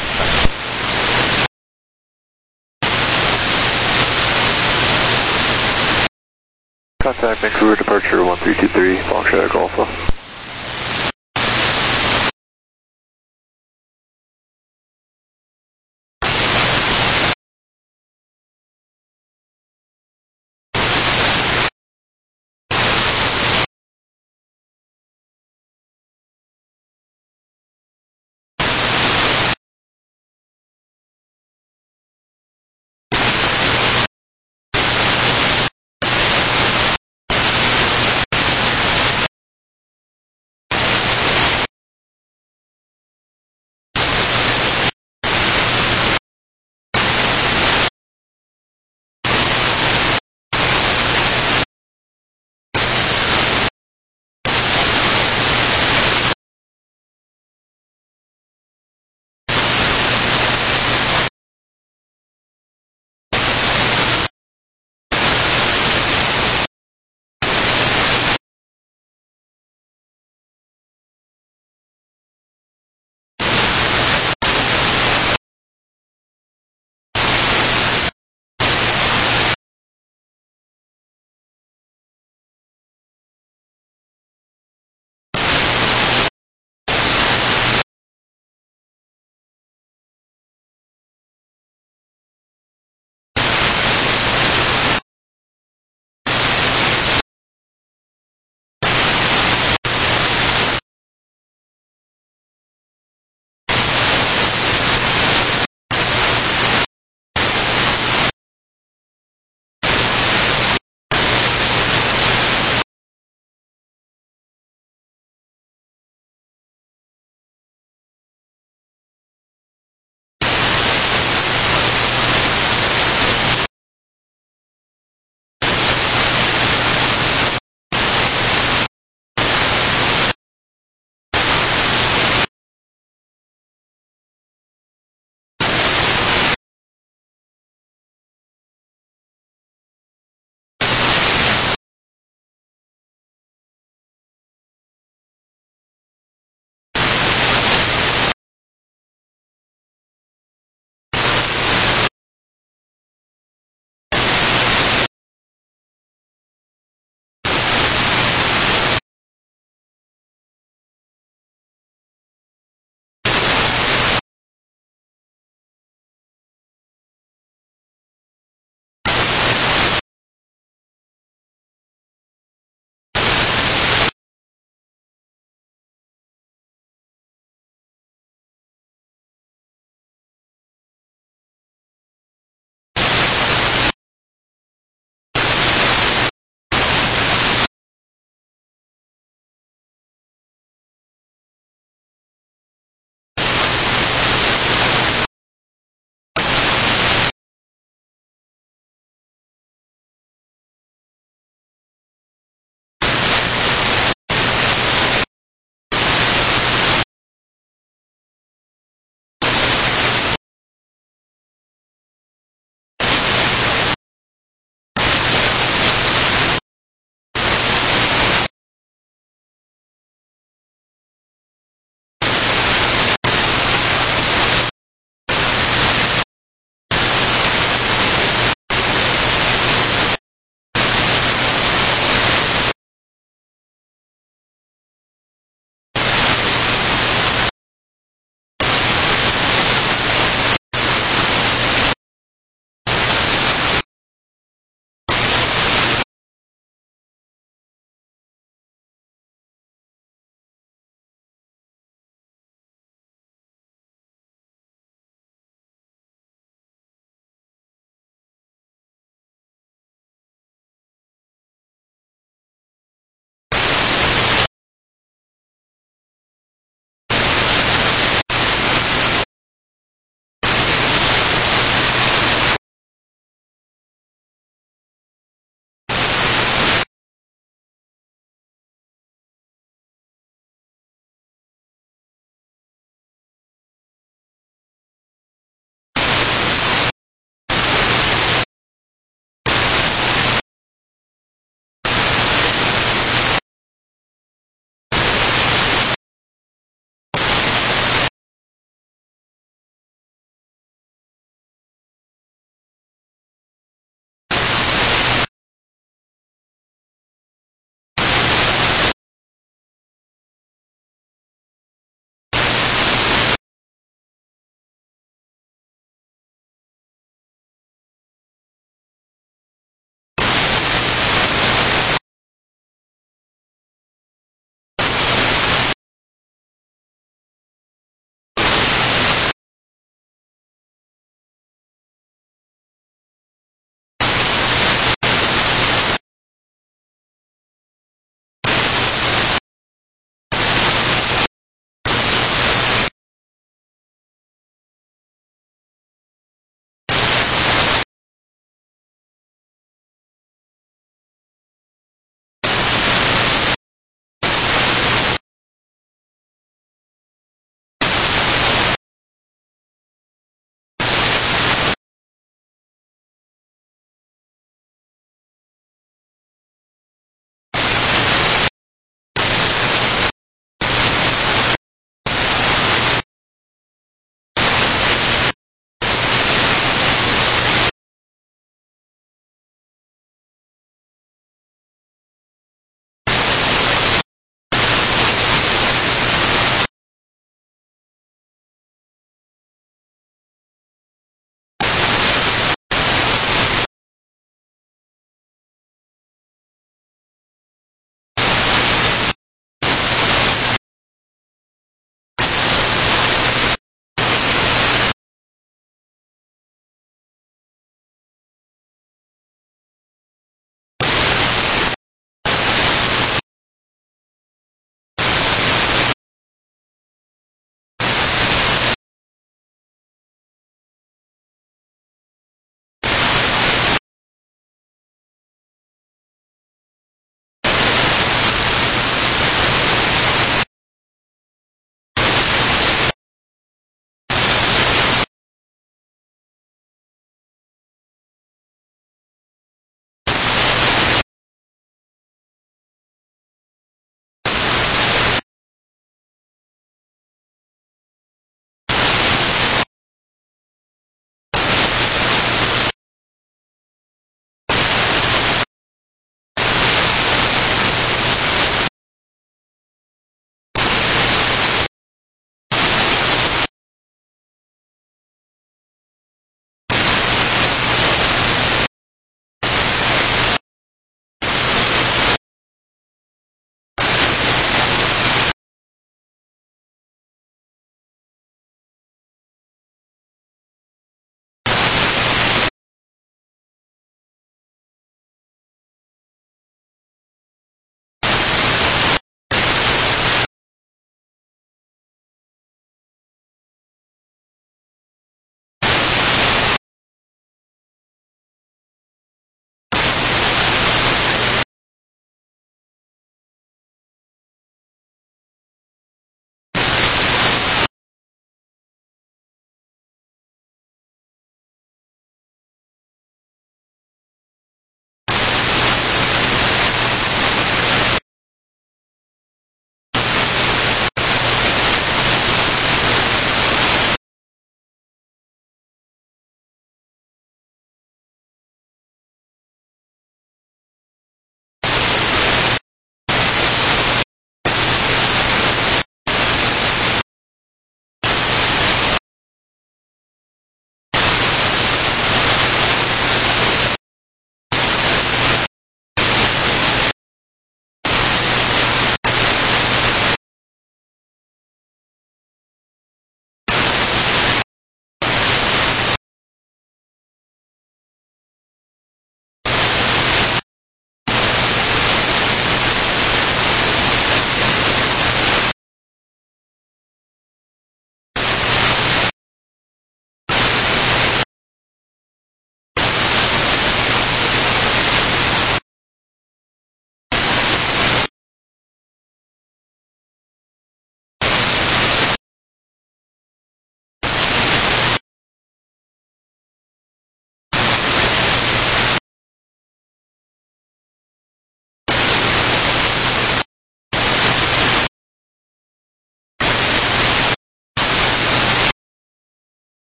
Contact Vancouver departure one three two three, Foxtrot Alpha.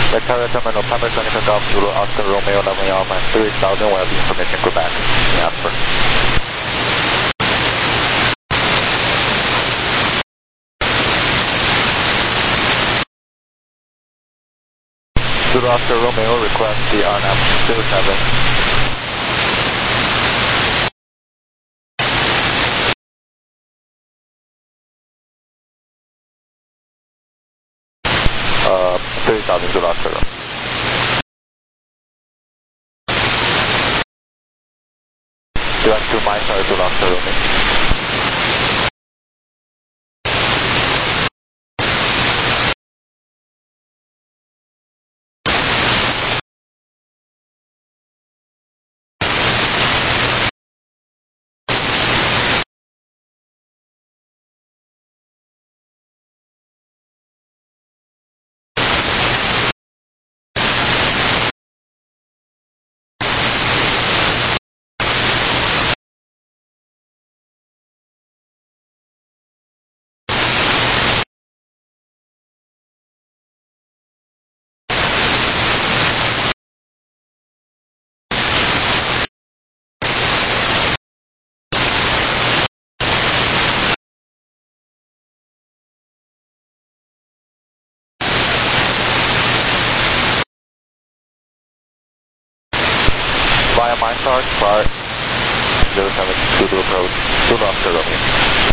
Victoria Terminal, Papa Sonny Golf, Zulu, Oscar, Romeo, eleven Alpha, three thousand, we'll have the information, go back. Jasper. Zulu, Oscar, Romeo, request the R N A V zero seven. Uh, three thousand, Zulu, Oscar, Romeo. Direct to my side, Zulu, Oscar, Romeo. Via my start, flight zero seven two to approach, Zulu, Oscar, Romeo.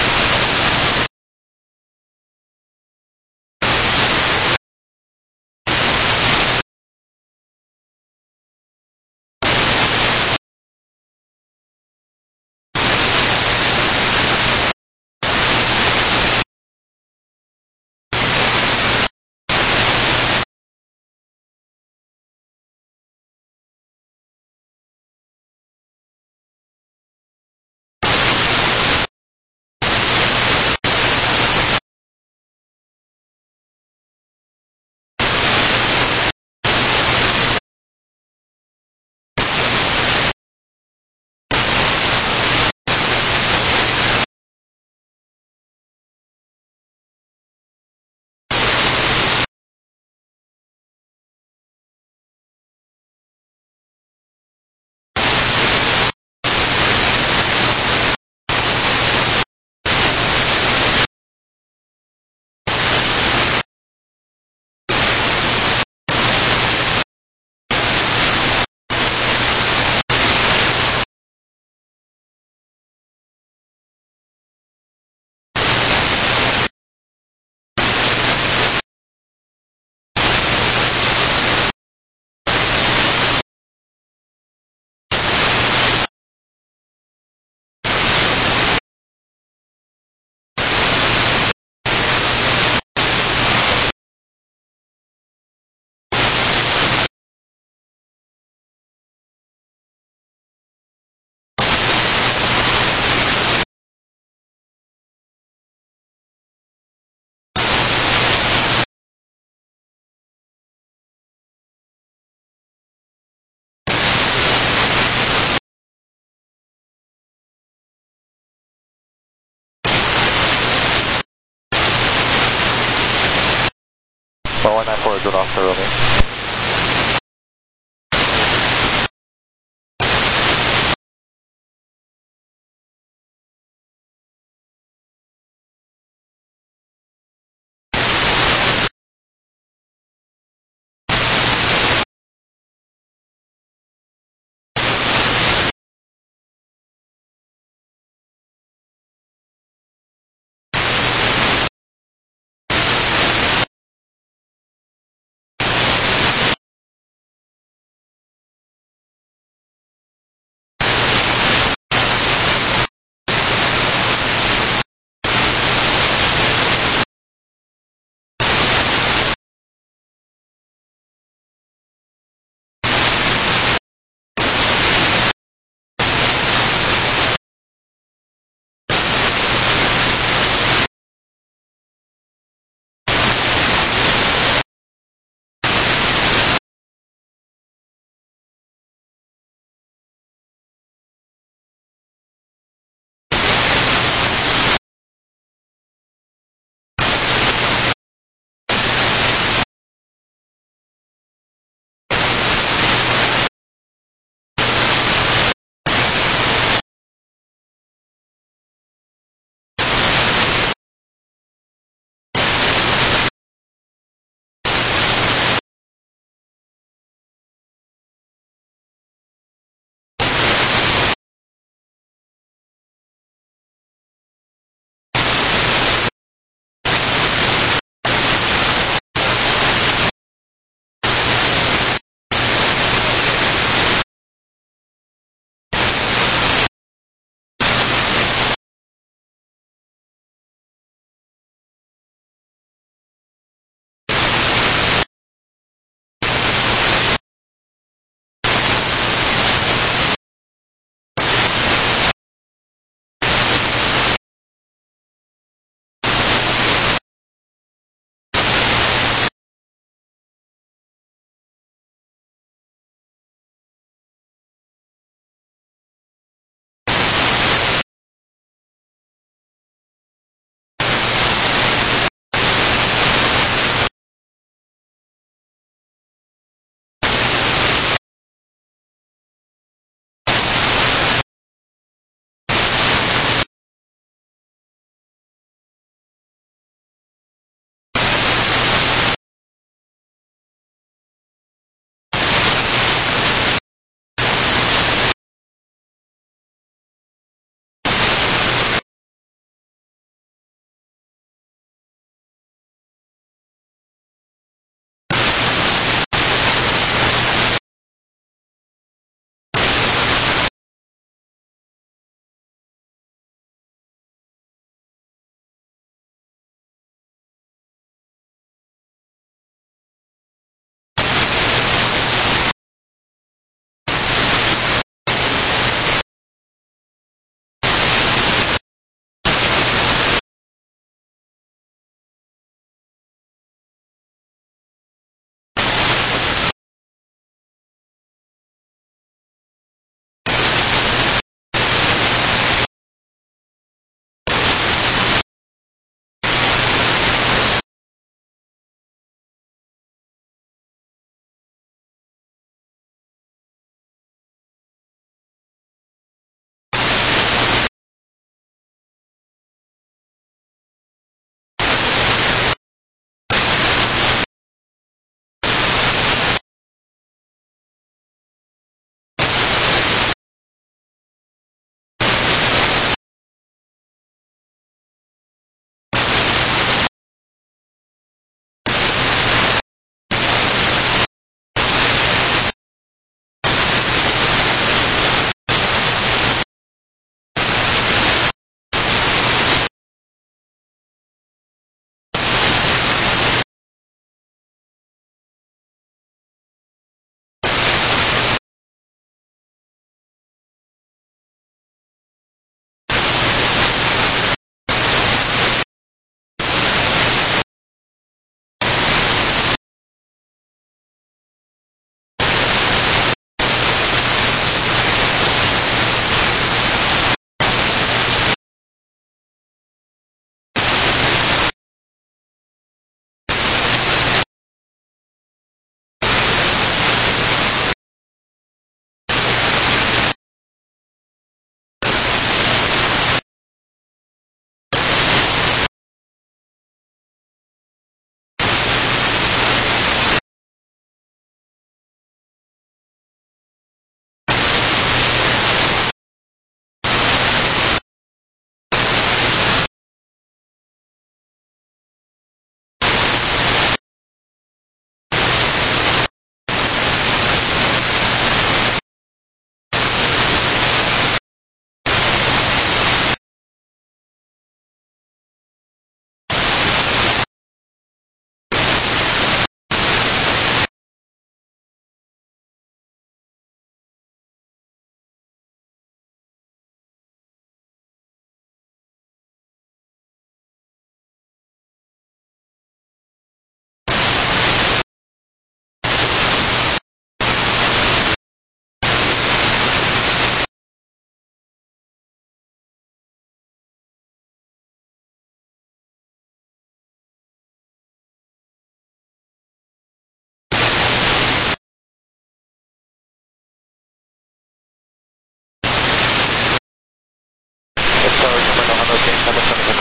one nine four, Zulu, Oscar, Romeo.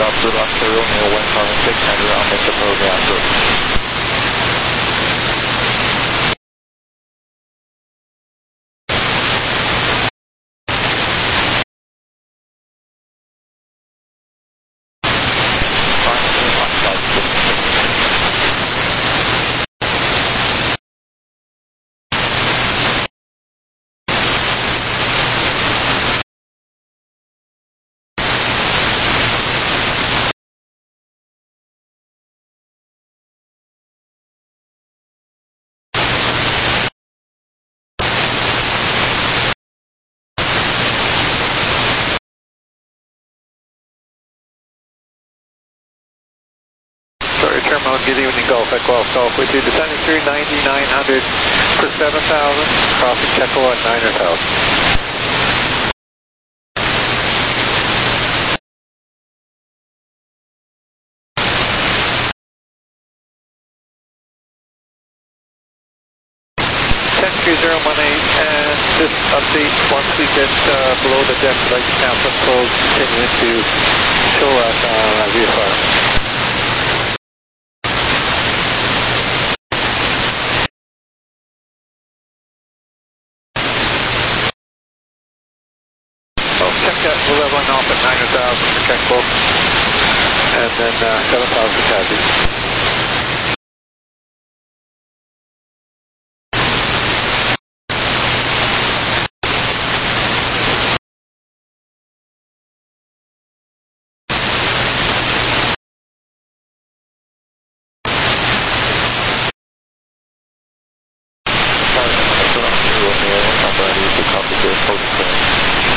Golf Zulu Oscar Romeo one thousand six hundred on Mister Program Group. Terminal, good evening, Golf at Guelph Golf with you. Descending through ninety-nine hundred for seven thousand, crossing Checo at nine thousand. ten three zero one eight, and this update, once we get uh, below the deck, like the council code, continue to show us on uh, V F R. Check that, we'll level off at nine thousand for Kenko, and then uh, seven thousand for Tassie. I'm ready to copy the post.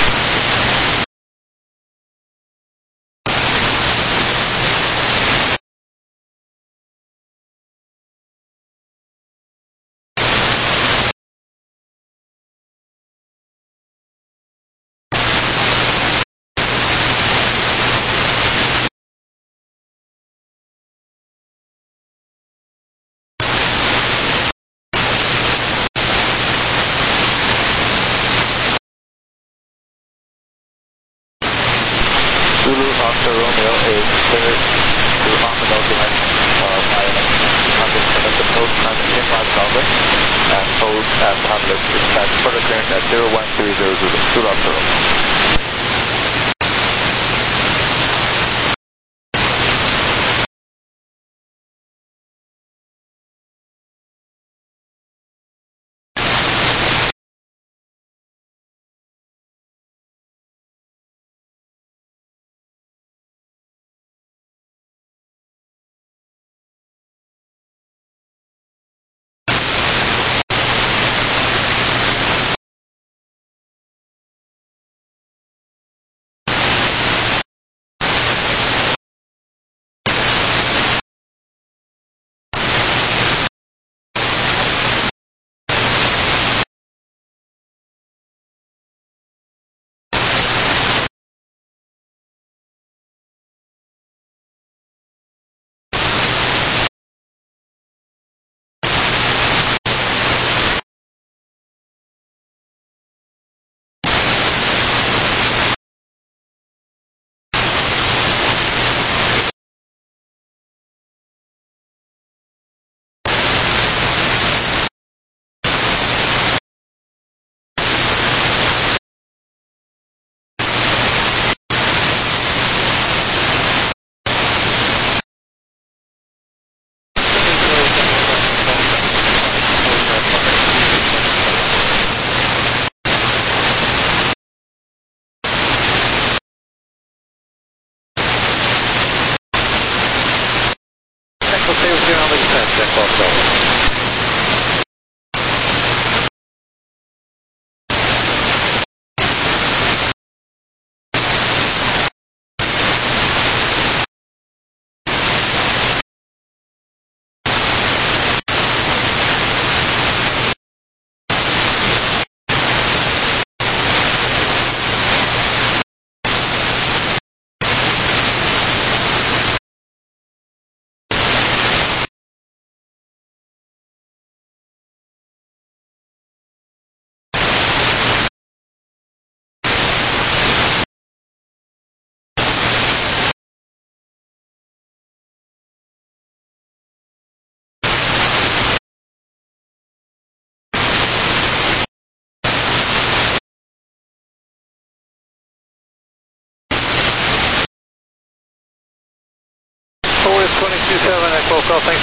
Zulu Oscar Romeo is cleared to offer document uh, by public the post nineteen five Calvin and post as public that further clearance at zero one three zero Zulu Zulu Oscar Romeo. Technical sales here on the descent, check off.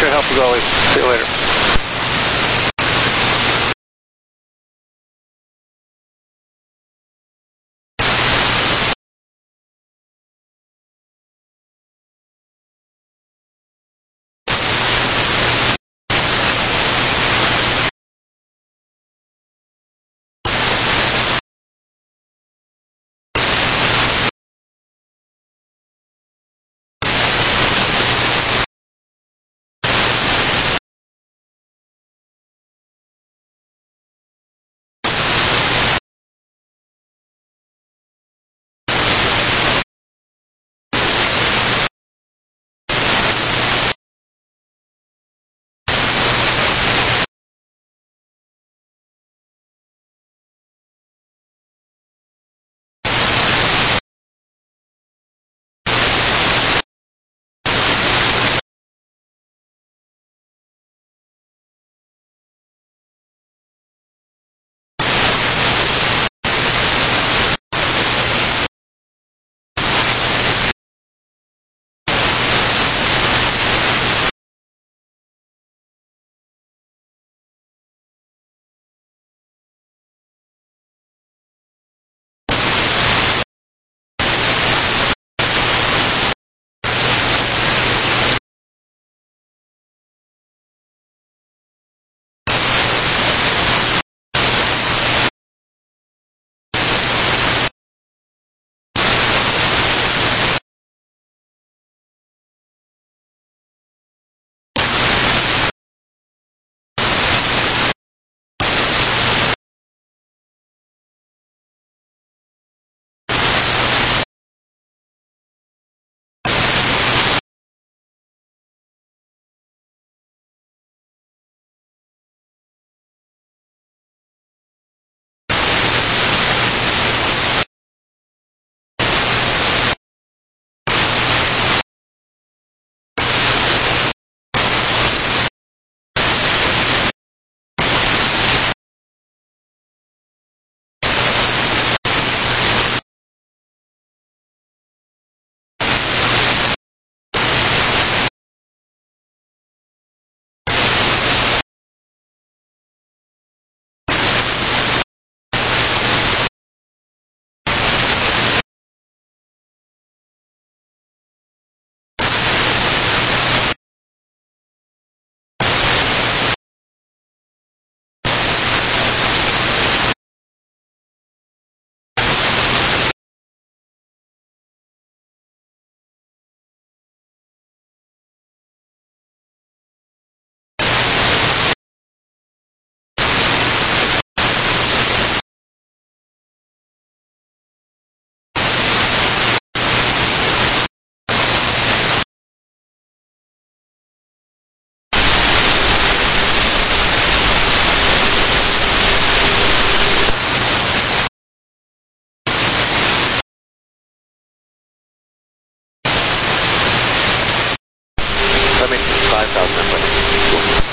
Appreciate your help as always. See you later. five thousand.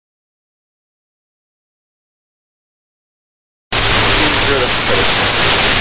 Zero,